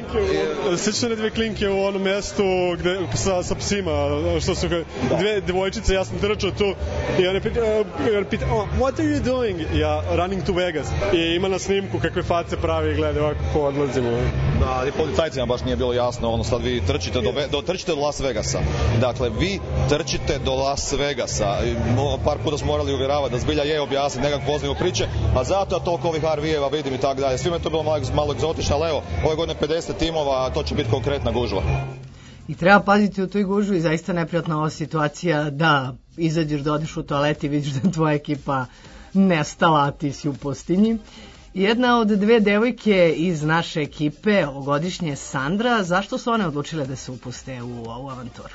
Slične 2 klinke u onom mjestu gde, sa psima, što su 2 devojčice, ja sam trčao tu i one pita, what are you doing? Ja, running to Vegas. I ima na snimku kakve face pravi i gleda ovako ko odlazimo. Da, i policajcima baš nije bilo jasno, sad vi trčite do Las Vegasa. Dakle, vi trčite do Las Vegasa. Par puta smo morali uvjeravati da zbilja je objasniti, nekak poznaju priče, a zato ja toliko ovih RV-eva vidim i tako dalje. Svima je to bilo malo egzotično, ali evo, ove godine 50 timova, to će biti konkretna gužva. I treba paziti u toj gužvi, zaista neprijatna ova situacija da izađeš da odeš u toalet i vidiš da tvoja ekipa nestala, a ti si u pustinji. Jedna od 2 devojke iz naše ekipe, ovogodišnje Sandra, zašto su one odlučile da se upuste u ovu avanturu?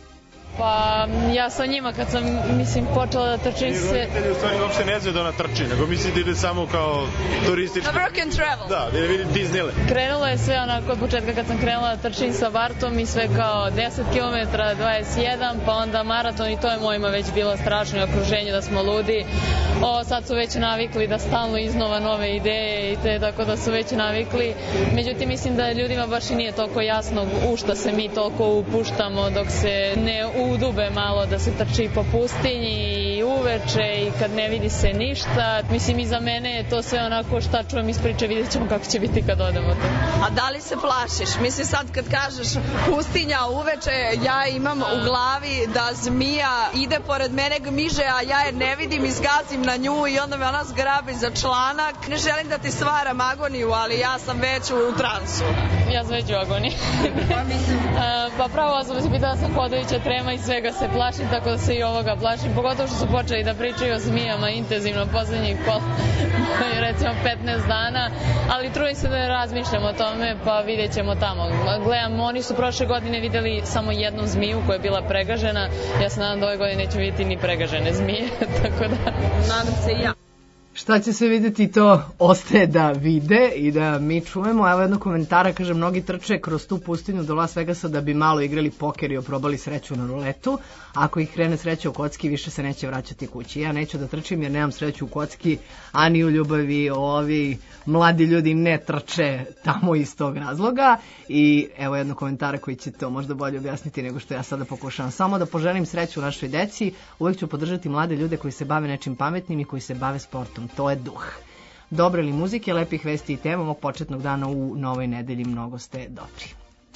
Pa ja sa njima kad sam počela da trčim se... Roditelji u stvari uopšte ne znaju da ona trči, nego misli da ide samo kao turistički... Na work and travel. Da, da vidi Disneyland. Krenulo je sve onako od početka kad sam krenula da trčim sa Bartom i sve kao 10 km, 21, pa onda maraton i to je mojima već bilo strašno i okruženje da smo ludi. Sad su već navikli da stalno iznova nove ideje i te, tako da su već navikli. Međutim, mislim da ljudima baš i nije toliko jasno u šta se mi toliko upuštamo dok se ne udube malo da se trči po pustinji i uveče i kad ne vidi se ništa. Mislim, i za mene je to sve onako šta čujem iz priče, vidjet ćemo kako će biti kad odemo to. A da li se plašiš? Mislim, sad kad kažeš pustinja uveče, ja imam u glavi da zmija ide pored mene gmiže, a ja je ne vidim i zgazim na nju i onda me ona zgrabi za članak. Ne želim da ti stvaram agoniju, ali ja sam već u transu. Ja sam već u agoniji. Pa pravo sam se pitala sam hodajuća trema i svega se plašim, tako da se i ovoga plašim, pogotovo što su počeli da pričaju o zmijama intenzivno poslednjih recimo 15 dana, ali trudim se da ne razmišljam o tome, pa vidjet ćemo tamo. Gledam, oni su prošle godine videli samo jednu zmiju koja je bila pregažena, ja se nadam da ove godine neću vidjeti ni pregažene zmije, tako da nadam se i ja. Šta će se vidjeti, to ostaje da vide i da mi čujemo. Evo jedno komentara, kaže, mnogi trče kroz tu pustinju do Las Vegasa da bi malo igrali poker i oprobali sreću na ruletu. Ako ih krene sreća u kocki, više se neće vraćati kući. Ja neću da trčim jer nemam sreću u kocki, ani u ljubavi. Ovi mladi ljudi ne trče tamo iz tog razloga. I evo jedno komentara koji će to možda bolje objasniti nego što ja sada pokušavam. Samo da poželim sreću našoj deci. Uvijek ću podržati mlade ljude koji se bave nečim pametnim i koji se bave sportom. To je duh. Dobre li muzike, lepih vesti i tema ovog početnog dana u novoj nedelji, mnogo ste dobri.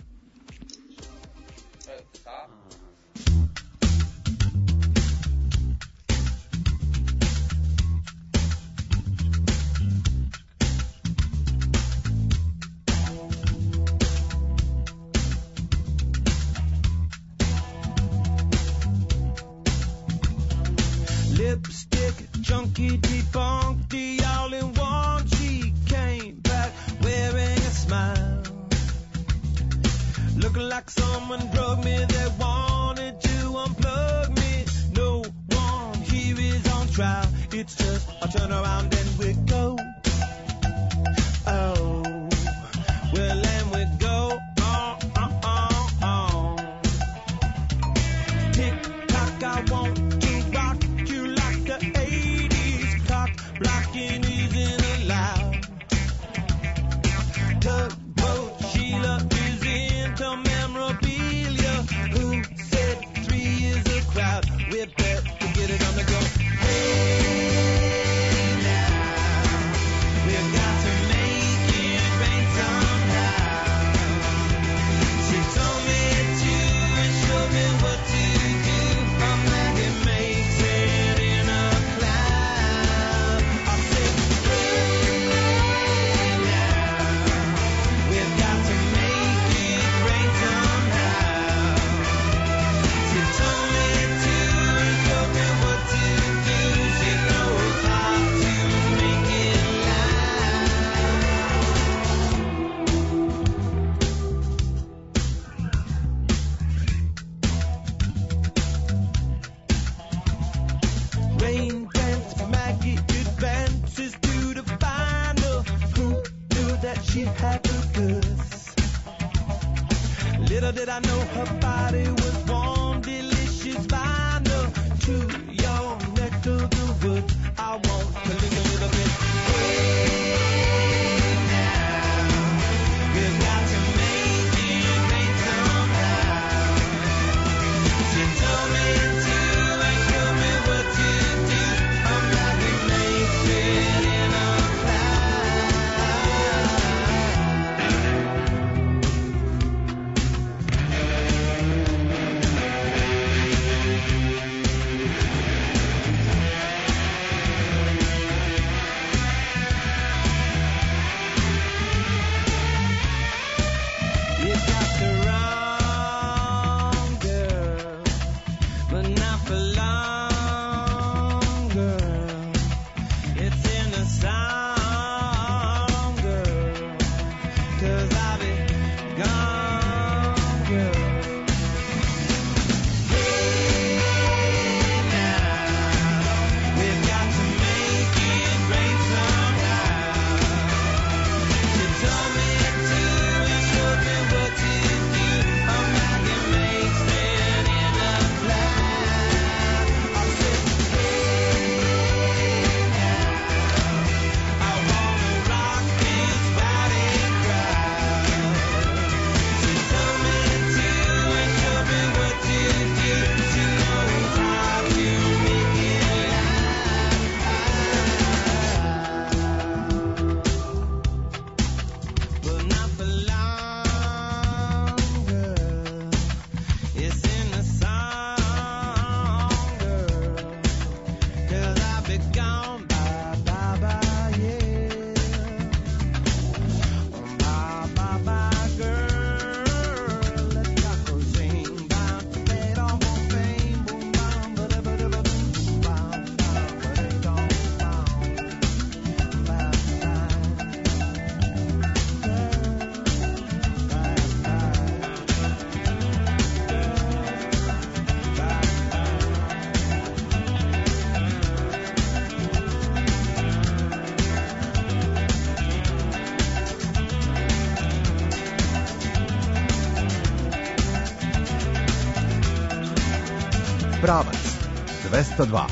Lipstick, junkie, debunked, all in one. She came back wearing a smile, looking like someone drugged me. They wanted to unplug me. No one here is on trial. It's just a turn around and we go. Oh, well, and we go. Tick tock, I want to rock you like the 80s. Cock blocking isn't allowed. Tugboat Sheila is into memorabilia. Who said 3 is a crowd? We better get it on the go. Hey now, we've got to make it rain somehow. She told me to and showed me what to do. I'm like it makes it in a cloud. I said, hey now, we've got to make it rain somehow. She told me to and showed me what to do. She knows how to make it loud. Rain dance, Maggie advances to the final. Who knew that she had the goods? Little did I know her body was warm, delicious vinyl. To your neck of the woods, I want to live a little bit. Hey now, we've got to make it rain somehow. She told me to and showed me what to do. I'm like it makes it in a cloud. Pravac 202.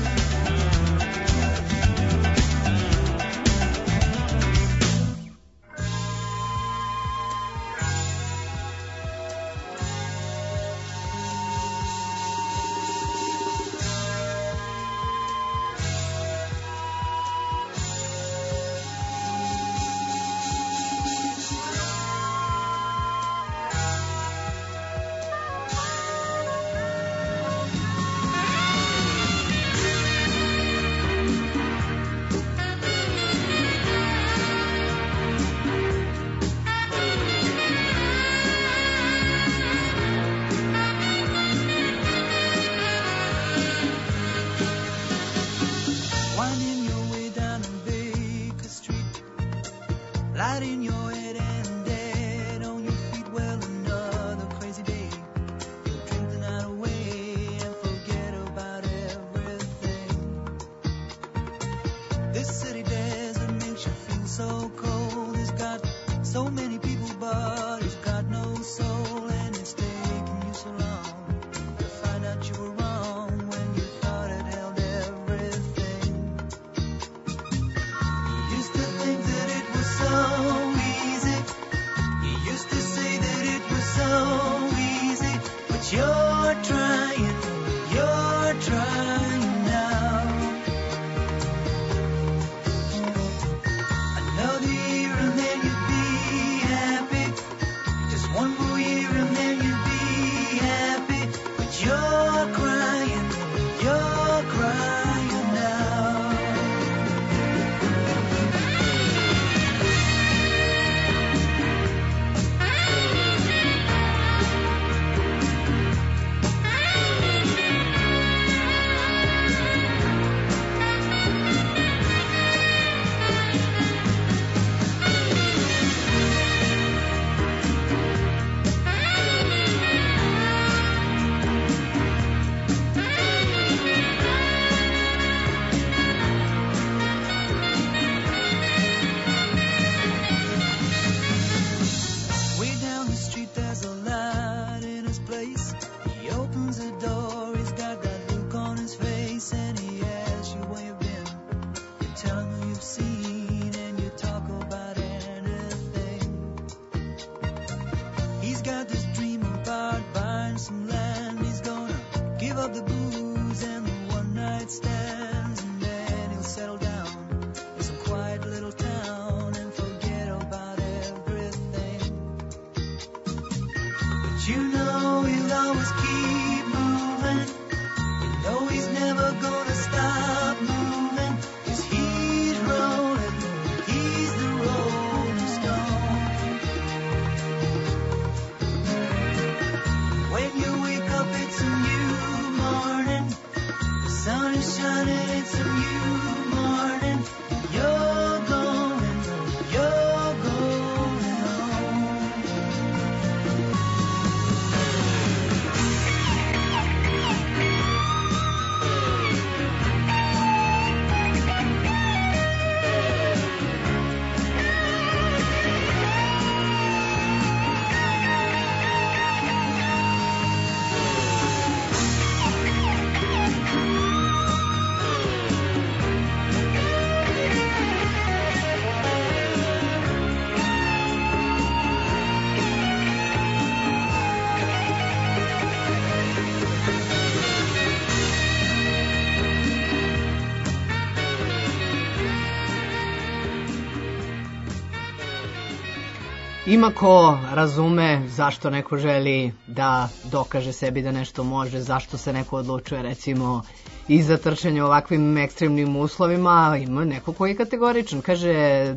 Ima ko razume zašto neko želi da dokaže sebi da nešto može, zašto se neko odlučuje recimo i za trčanje u ovakvim ekstremnim uslovima. Ima neko koji je kategoričan, kaže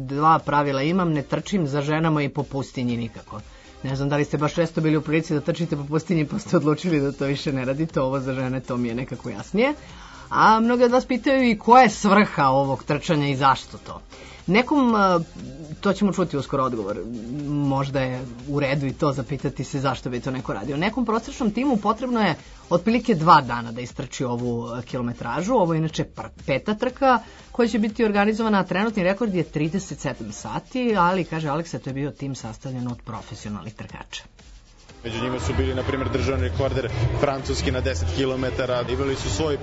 2 pravila imam, ne trčim za ženama i po pustinji nikako. Ne znam da li ste baš često bili u prilici da trčite po pustinji pa ste odlučili da to više ne radite, ovo za žene to mi je nekako jasnije. A mnogi od vas pitaju i koja je svrha ovog trčanja i zašto to. Nekom, to ćemo čuti uskoro odgovor, možda je u redu i to zapitati se zašto bi to neko radio. Nekom prosječnom timu potrebno je otprilike 2 dana da istrči ovu kilometražu. Ovo je inače 5. trka koja će biti organizovana, a trenutni rekord je 37 sati, ali, kaže Aleksa, to je bio tim sastavljen od profesionalnih trkača. Među njima su bili, na primjer, državni rekorder francuski na 10 km. Imali su svoj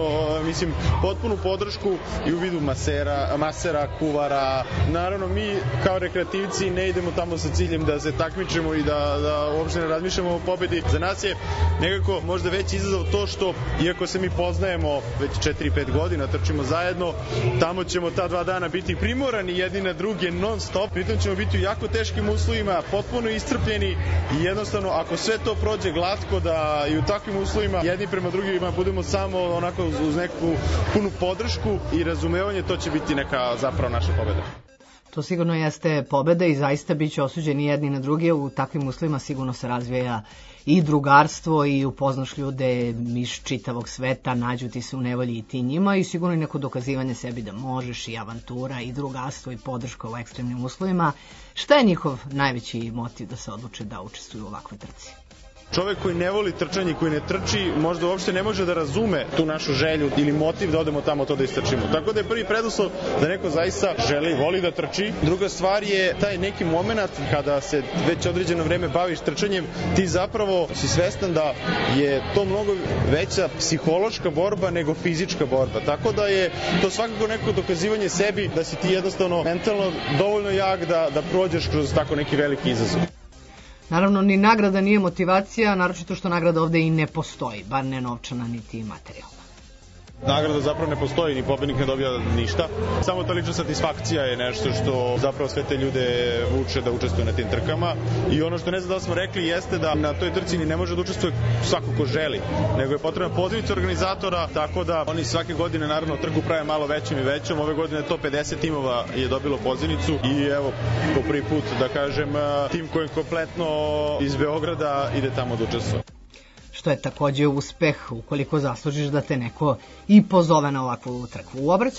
potpunu podršku i u vidu masera, kuvara. Naravno, mi kao rekreativci ne idemo tamo sa ciljem da se takmičimo i da uopšte ne razmišljamo o pobedi. Za nas je nekako možda veći izazov to što, iako se mi poznajemo već 4-5 godina, trčimo zajedno, tamo ćemo ta 2 dana biti primorani jedni na druge non stop. Pritom ćemo biti u jako teškim uslovima, potpuno iscrpljeni i jednostavno ako sve to prođe glatko da i u takvim uslovima jedni prema drugima budemo samo onako uz neku punu podršku i razumevanje, to će biti neka zapravo naša pobeda. To sigurno jeste pobeda i zaista bit će osuđeni jedni na druge. U takvim uslovima sigurno se razvija i drugarstvo i upoznaš ljude iz čitavog sveta, nađu ti se u nevolji i ti njima i sigurno i neko dokazivanje sebi da možeš i avantura i drugarstvo i podrška u ekstremnim uslovima. Šta je njihov najveći motiv da se odluče da učestvuju u ovakvoj trci? Čovek koji ne voli trčanje, koji ne trči, možda uopšte ne može da razume tu našu želju ili motiv da odemo tamo to da istrčimo. Tako da je prvi preduslov da neko zaista želi, voli da trči. Druga stvar je taj neki moment kada se već određeno vreme baviš trčanjem, ti zapravo si svestan da je to mnogo veća psihološka borba nego fizička borba. Tako da je to svakako neko dokazivanje sebi da si ti jednostavno mentalno dovoljno jak da prođeš kroz tako neki veliki izazov. Naravno, ni nagrada nije motivacija, naročito što nagrada ovde i ne postoji, bar ne novčana niti materijalna. Nagrada zapravo ne postoji, ni pobednik ne dobija ništa. Samo ta lična satisfakcija je nešto što zapravo sve te ljude vuče da učestvuju na tim trkama. I ono što ne znam da smo rekli jeste da na toj trci ni ne može da učestvuje svako ko želi, nego je potrebna pozivnica organizatora, tako da oni svake godine naravno trku prave malo većim i većom. Ove godine to 50 timova je dobilo pozivnicu i evo po prvi put da kažem tim koji kompletno iz Beograda ide tamo da učestvuje. Što je takođe uspeh ukoliko zaslužiš da te neko i pozove na ovakvu trku.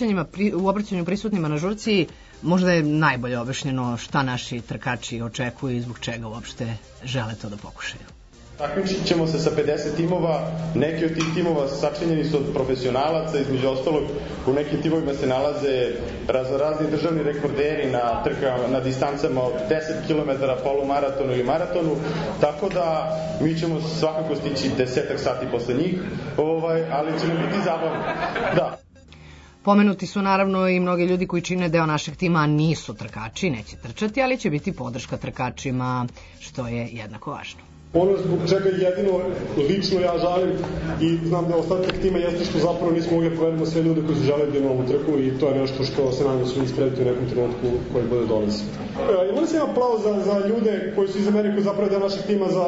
U obraćanju prisutnima na žurci možda je najbolje objašnjeno šta naši trkači očekuju i zbog čega uopšte žele to da pokušaju. Takmičit ćemo se sa 50 timova, neki od tih timova sačinjeni su od profesionalaca, između ostalog u nekim timovima se nalaze razni državni rekorderi na distancama od 10 km, polumaratonu ili maratonu, tako da mi ćemo svakako stići 10 sati posle njih, ali će nam biti zabavno. Da. Pomenuti su naravno i mnogi ljudi koji čine deo našeg tima, a nisu trkači, neće trčati, ali će biti podrška trkačima, što je jednako važno. Ono zbog čega jedino lično ja žalim i znam da ostatak tima jeste što zapravo nismo mogli povedemo sve ljude koji su želeli da imamo ovu trku i to je nešto što se nadam su ispraviti u nekom trenutku koji bude dolazi. Imali se jedan aplauz za ljude koji su iz Amerike zapravo deo našeg tima za...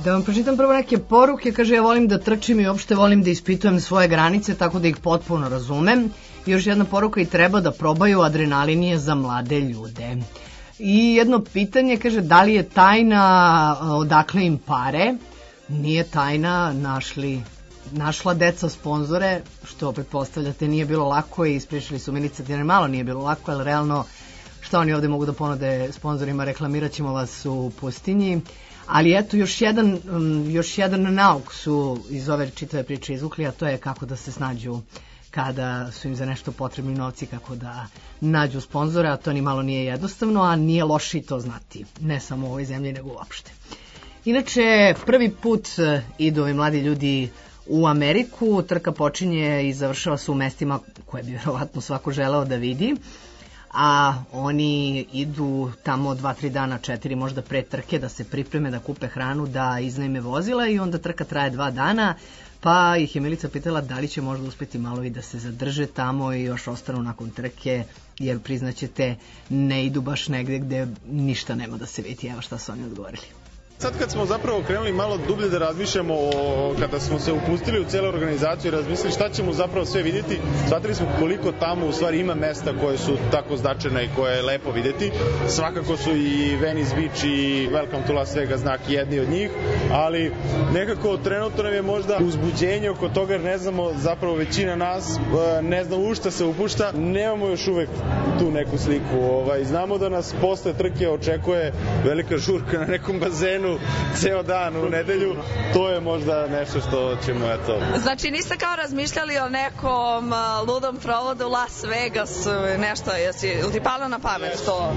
Da vam pročitam prvo neke poruke. Kaže, ja volim da trčim i uopšte volim da ispitujem svoje granice, tako da ih potpuno razumem. I još jedna poruka, i treba da probaju, adrenalin je za mlade ljude. I jedno pitanje, kaže, da li je tajna odakle im pare? Nije tajna, našla deca sponzore, što pretpostavljate nije bilo lako i ispričali su Milica Tinar, malo nije bilo lako, ali realno šta oni ovde mogu da ponude sponzorima, reklamirat ćemo vas u pustinji. Ali eto, još jedan nauk su iz ove čitave priče izvukli, a to je kako da se snađu kada su im za nešto potrebni novci, kako da nađu sponzore, a to ni malo nije jednostavno, a nije loše i to znati, ne samo u ovoj zemlji, nego uopšte. Inače, prvi put idu ovi mladi ljudi u Ameriku, trka počinje i završava se u mestima koje bi vjerovatno svako želeo da vidi, a oni idu tamo 2-3 dana, 4 možda pre trke da se pripreme, da kupe hranu, da iznajme vozila i onda trka traje 2 dana, pa ih je Milica pitala da li će možda uspeti malo i da se zadrže tamo i još ostanu nakon trke, jer priznaćete ne idu baš negde gde ništa nema da se vidi. Evo šta su oni odgovorili. Sad kad smo zapravo krenuli malo dublje da razmišljamo kada smo se upustili u celu organizaciju i razmislili šta ćemo zapravo sve vidjeti, shvatili smo koliko tamo u stvari ima mesta koje su tako značajne i koje je lepo vidjeti. Svakako su i Venice Beach i Welcome to Las Vegas znak jedni od njih, ali nekako trenutno nam je možda uzbuđenje oko toga jer ne znamo, zapravo većina nas ne zna u šta se upušta, nemamo još uvek tu neku sliku. Znamo da nas posle trke očekuje velika žurka na nekom bazenu ceo dan u nedelju, to je možda nešto što ćemo, eto. Znači niste kao razmišljali o nekom ludom provodu Las Vegas, nešto, ili ti palo na pamet to?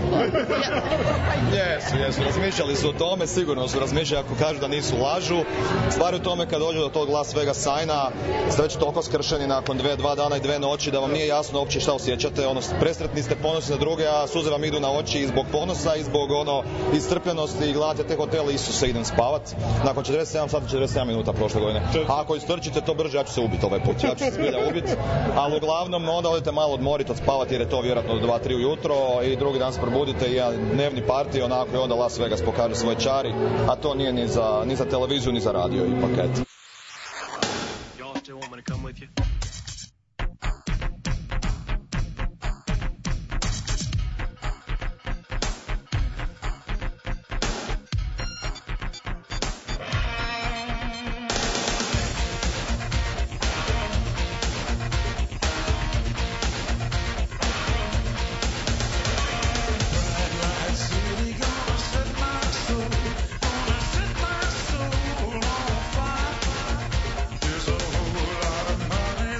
Jesu, razmišljali su o tome, sigurno su razmišljali, ako kažu da nisu lažu. Stvar je u tome kad dođu do tog Las Vegas sajna, ste već toliko skršeni nakon 2 dana i 2 noći da vam nije jasno uopće šta osjećate, presretni ste, ponosni na druge, a suze vam idu na oči i zbog ponosa i zbog iscrpljenosti i gledate te hotele, Isuse, idem spavat. Nakon 47 sati, 47 minuta prošle godine. A ako istrčite to brže, ja ću se ubiti ovaj put. Ja ću se zbilja ubiti. Ali uglavnom onda odete malo odmoriti, odspavati jer je to vjerojatno do 2-3 ujutro i drugi dan se probudite i jedan dnevni parti onako i onda Las Vegas pokaže svoje čari. A to nije ni za televiziju ni za radio i paket. There's a whole lot of money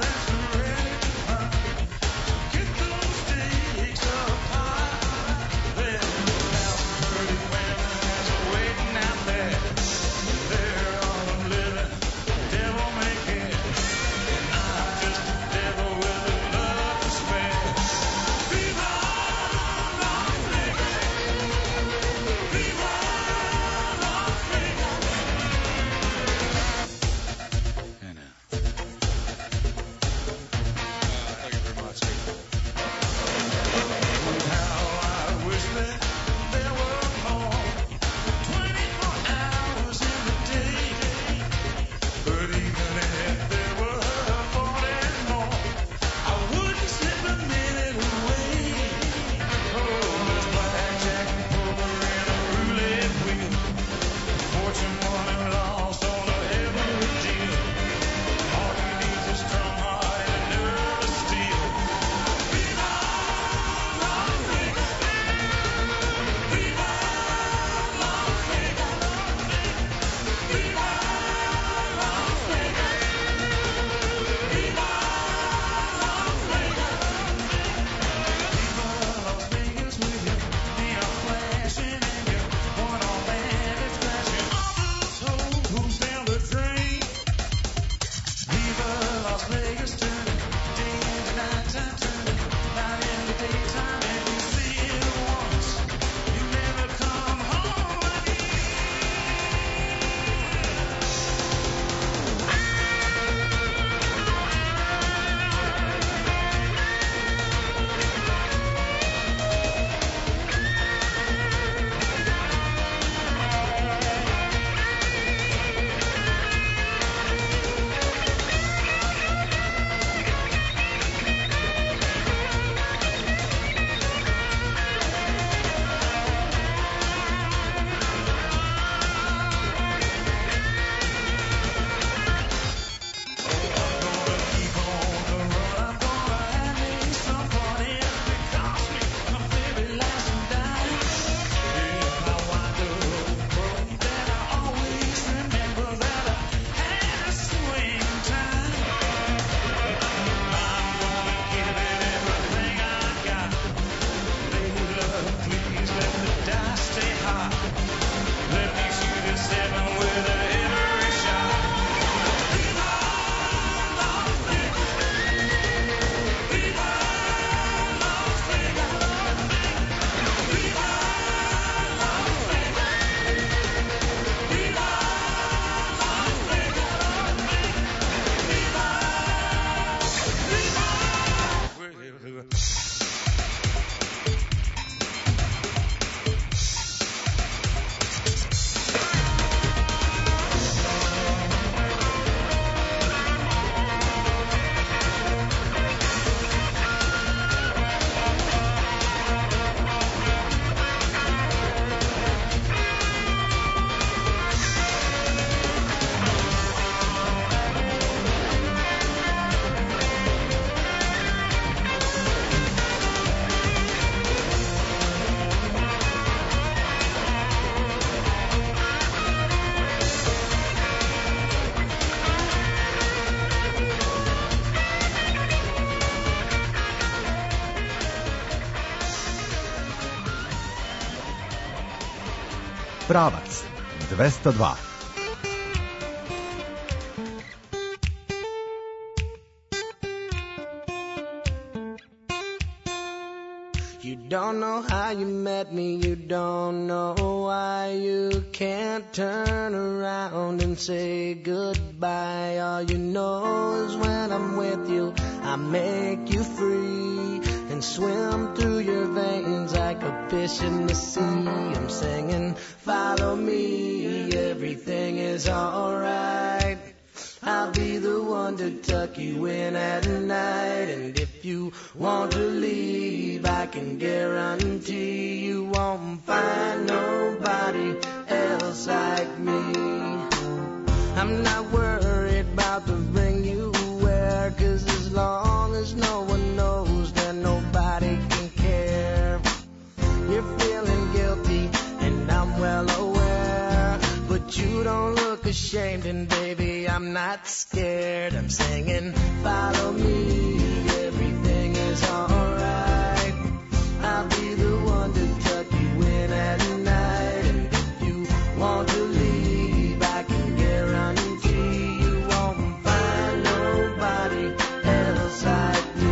Pravac 202. You don't know how you met me, you don't know why you can't turn around and say goodbye. All you know is when I'm with you, I make you free and swim through your veins like a fish in the sea. I'm singing, follow me, everything is alright. I'll be the one to tuck you in at night. And if you want to leave, I can guarantee you won't find nobody else like me. I'm not worried about the ring you wear, 'cause as long as no one knows, then nobody can care. You're feeling guilty, and I'm well aware, but you don't look ashamed, and baby, I'm not scared. I'm singing, follow me, everything is alright. I'll be the one to tuck you in at night. And if you want to leave, I can guarantee you won't find nobody else like me.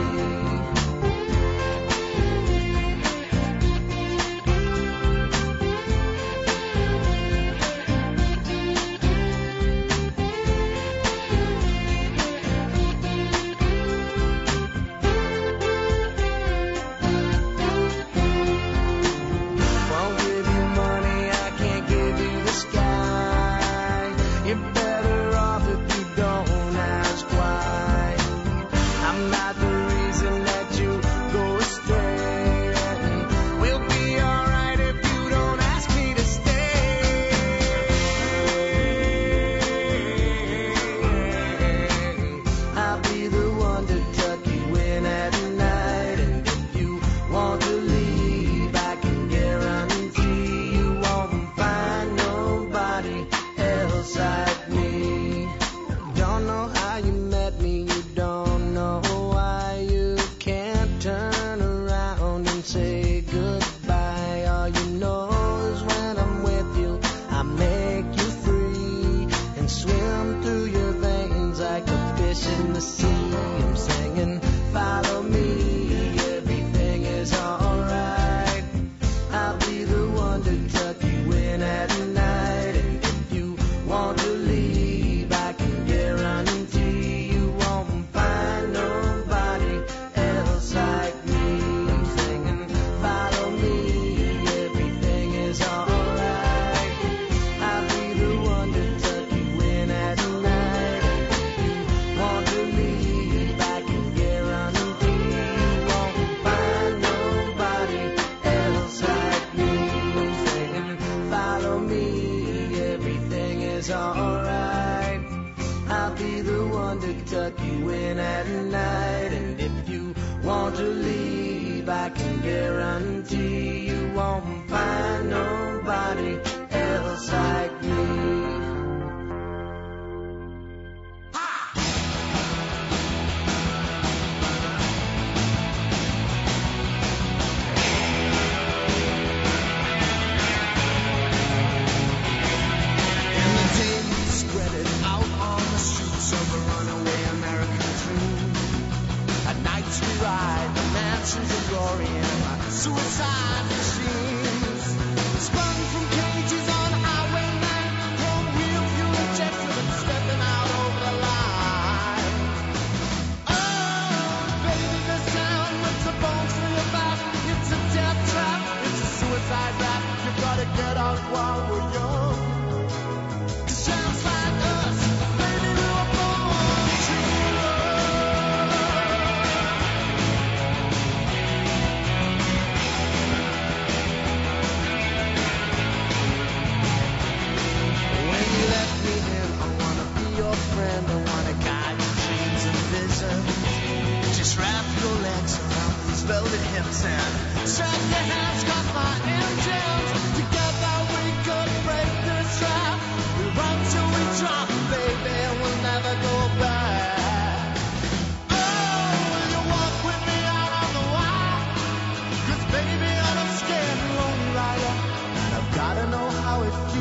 Gotta know how it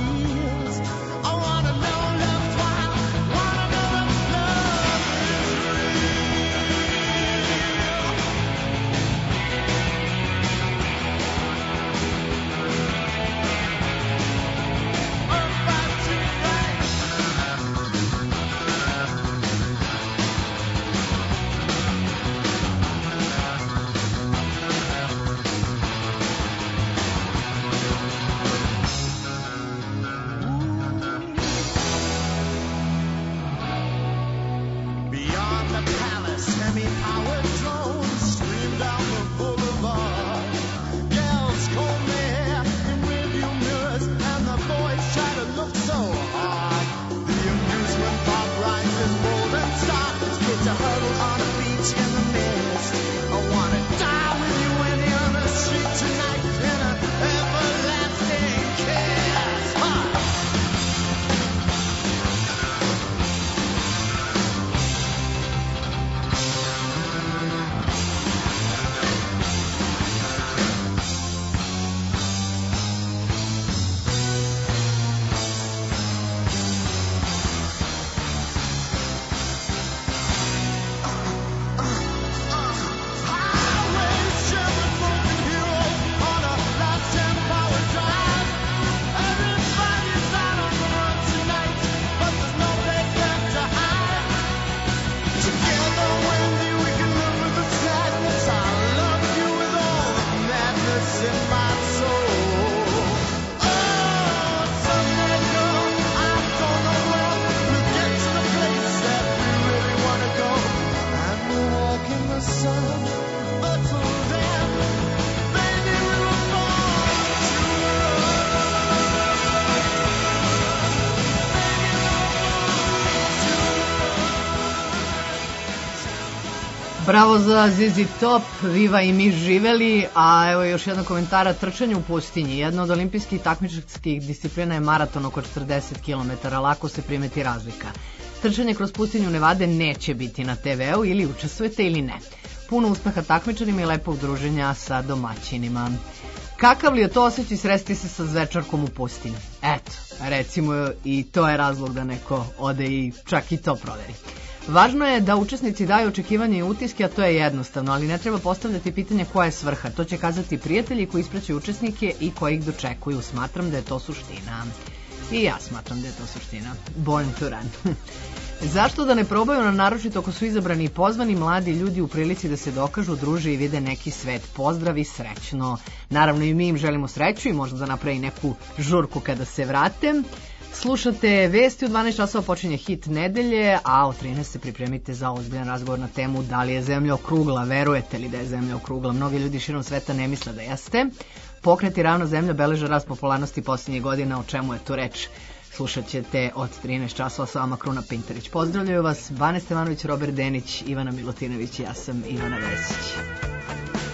Bravo za ZZ Top, Viva i mi živeli, a evo još jedan komentara, trčanje u pustinji. Jedna od olimpijskih takmičarskih disciplina je maraton oko 40 km, lako se primeti razlika. Trčanje kroz pustinju Nevade neće biti na TV-u, ili učestvujete ili ne. Puno uspeha takmičarima i lepog druženja sa domaćinima. Kakav li je to osjećaj sresti se sa zvečarkom u pustinji? Eto, recimo i to je razlog da neko ode i čak i to proveri. Važno je da učesnici daju očekivanje i utiske, a to je jednostavno, ali ne treba postavljati pitanje koja je svrha. To će kazati prijatelji koji ispraćaju učesnike i koji ih dočekuju. Smatram da je to suština. I ja smatram da je to suština. Born to run. Zašto da ne probaju, na naročito ako su izabrani i pozvani mladi ljudi u prilici da se dokažu, druže i vide neki svet. Pozdrav i srećno. Naravno i mi im želimo sreću i možda da napravi neku žurku kada se vrate. Slušate vesti, u 12 časova počinje hit nedelje, a u 13 se pripremite za ozbiljan razgovor na temu da li je zemlja okrugla. Verujete li da je zemlja okrugla? Mnogi ljudi širom sveta ne misle da jeste. Pokreti ravno zemlja beleže rast popularnosti posljednjih godina. O čemu je tu reč? Slušat ćete od 13 časova sa vama Kruna Pinterić. Pozdravljaju vas Bane Stevanović, Robert Denić, Ivana Milutinović i ja sam Ivana Vesić.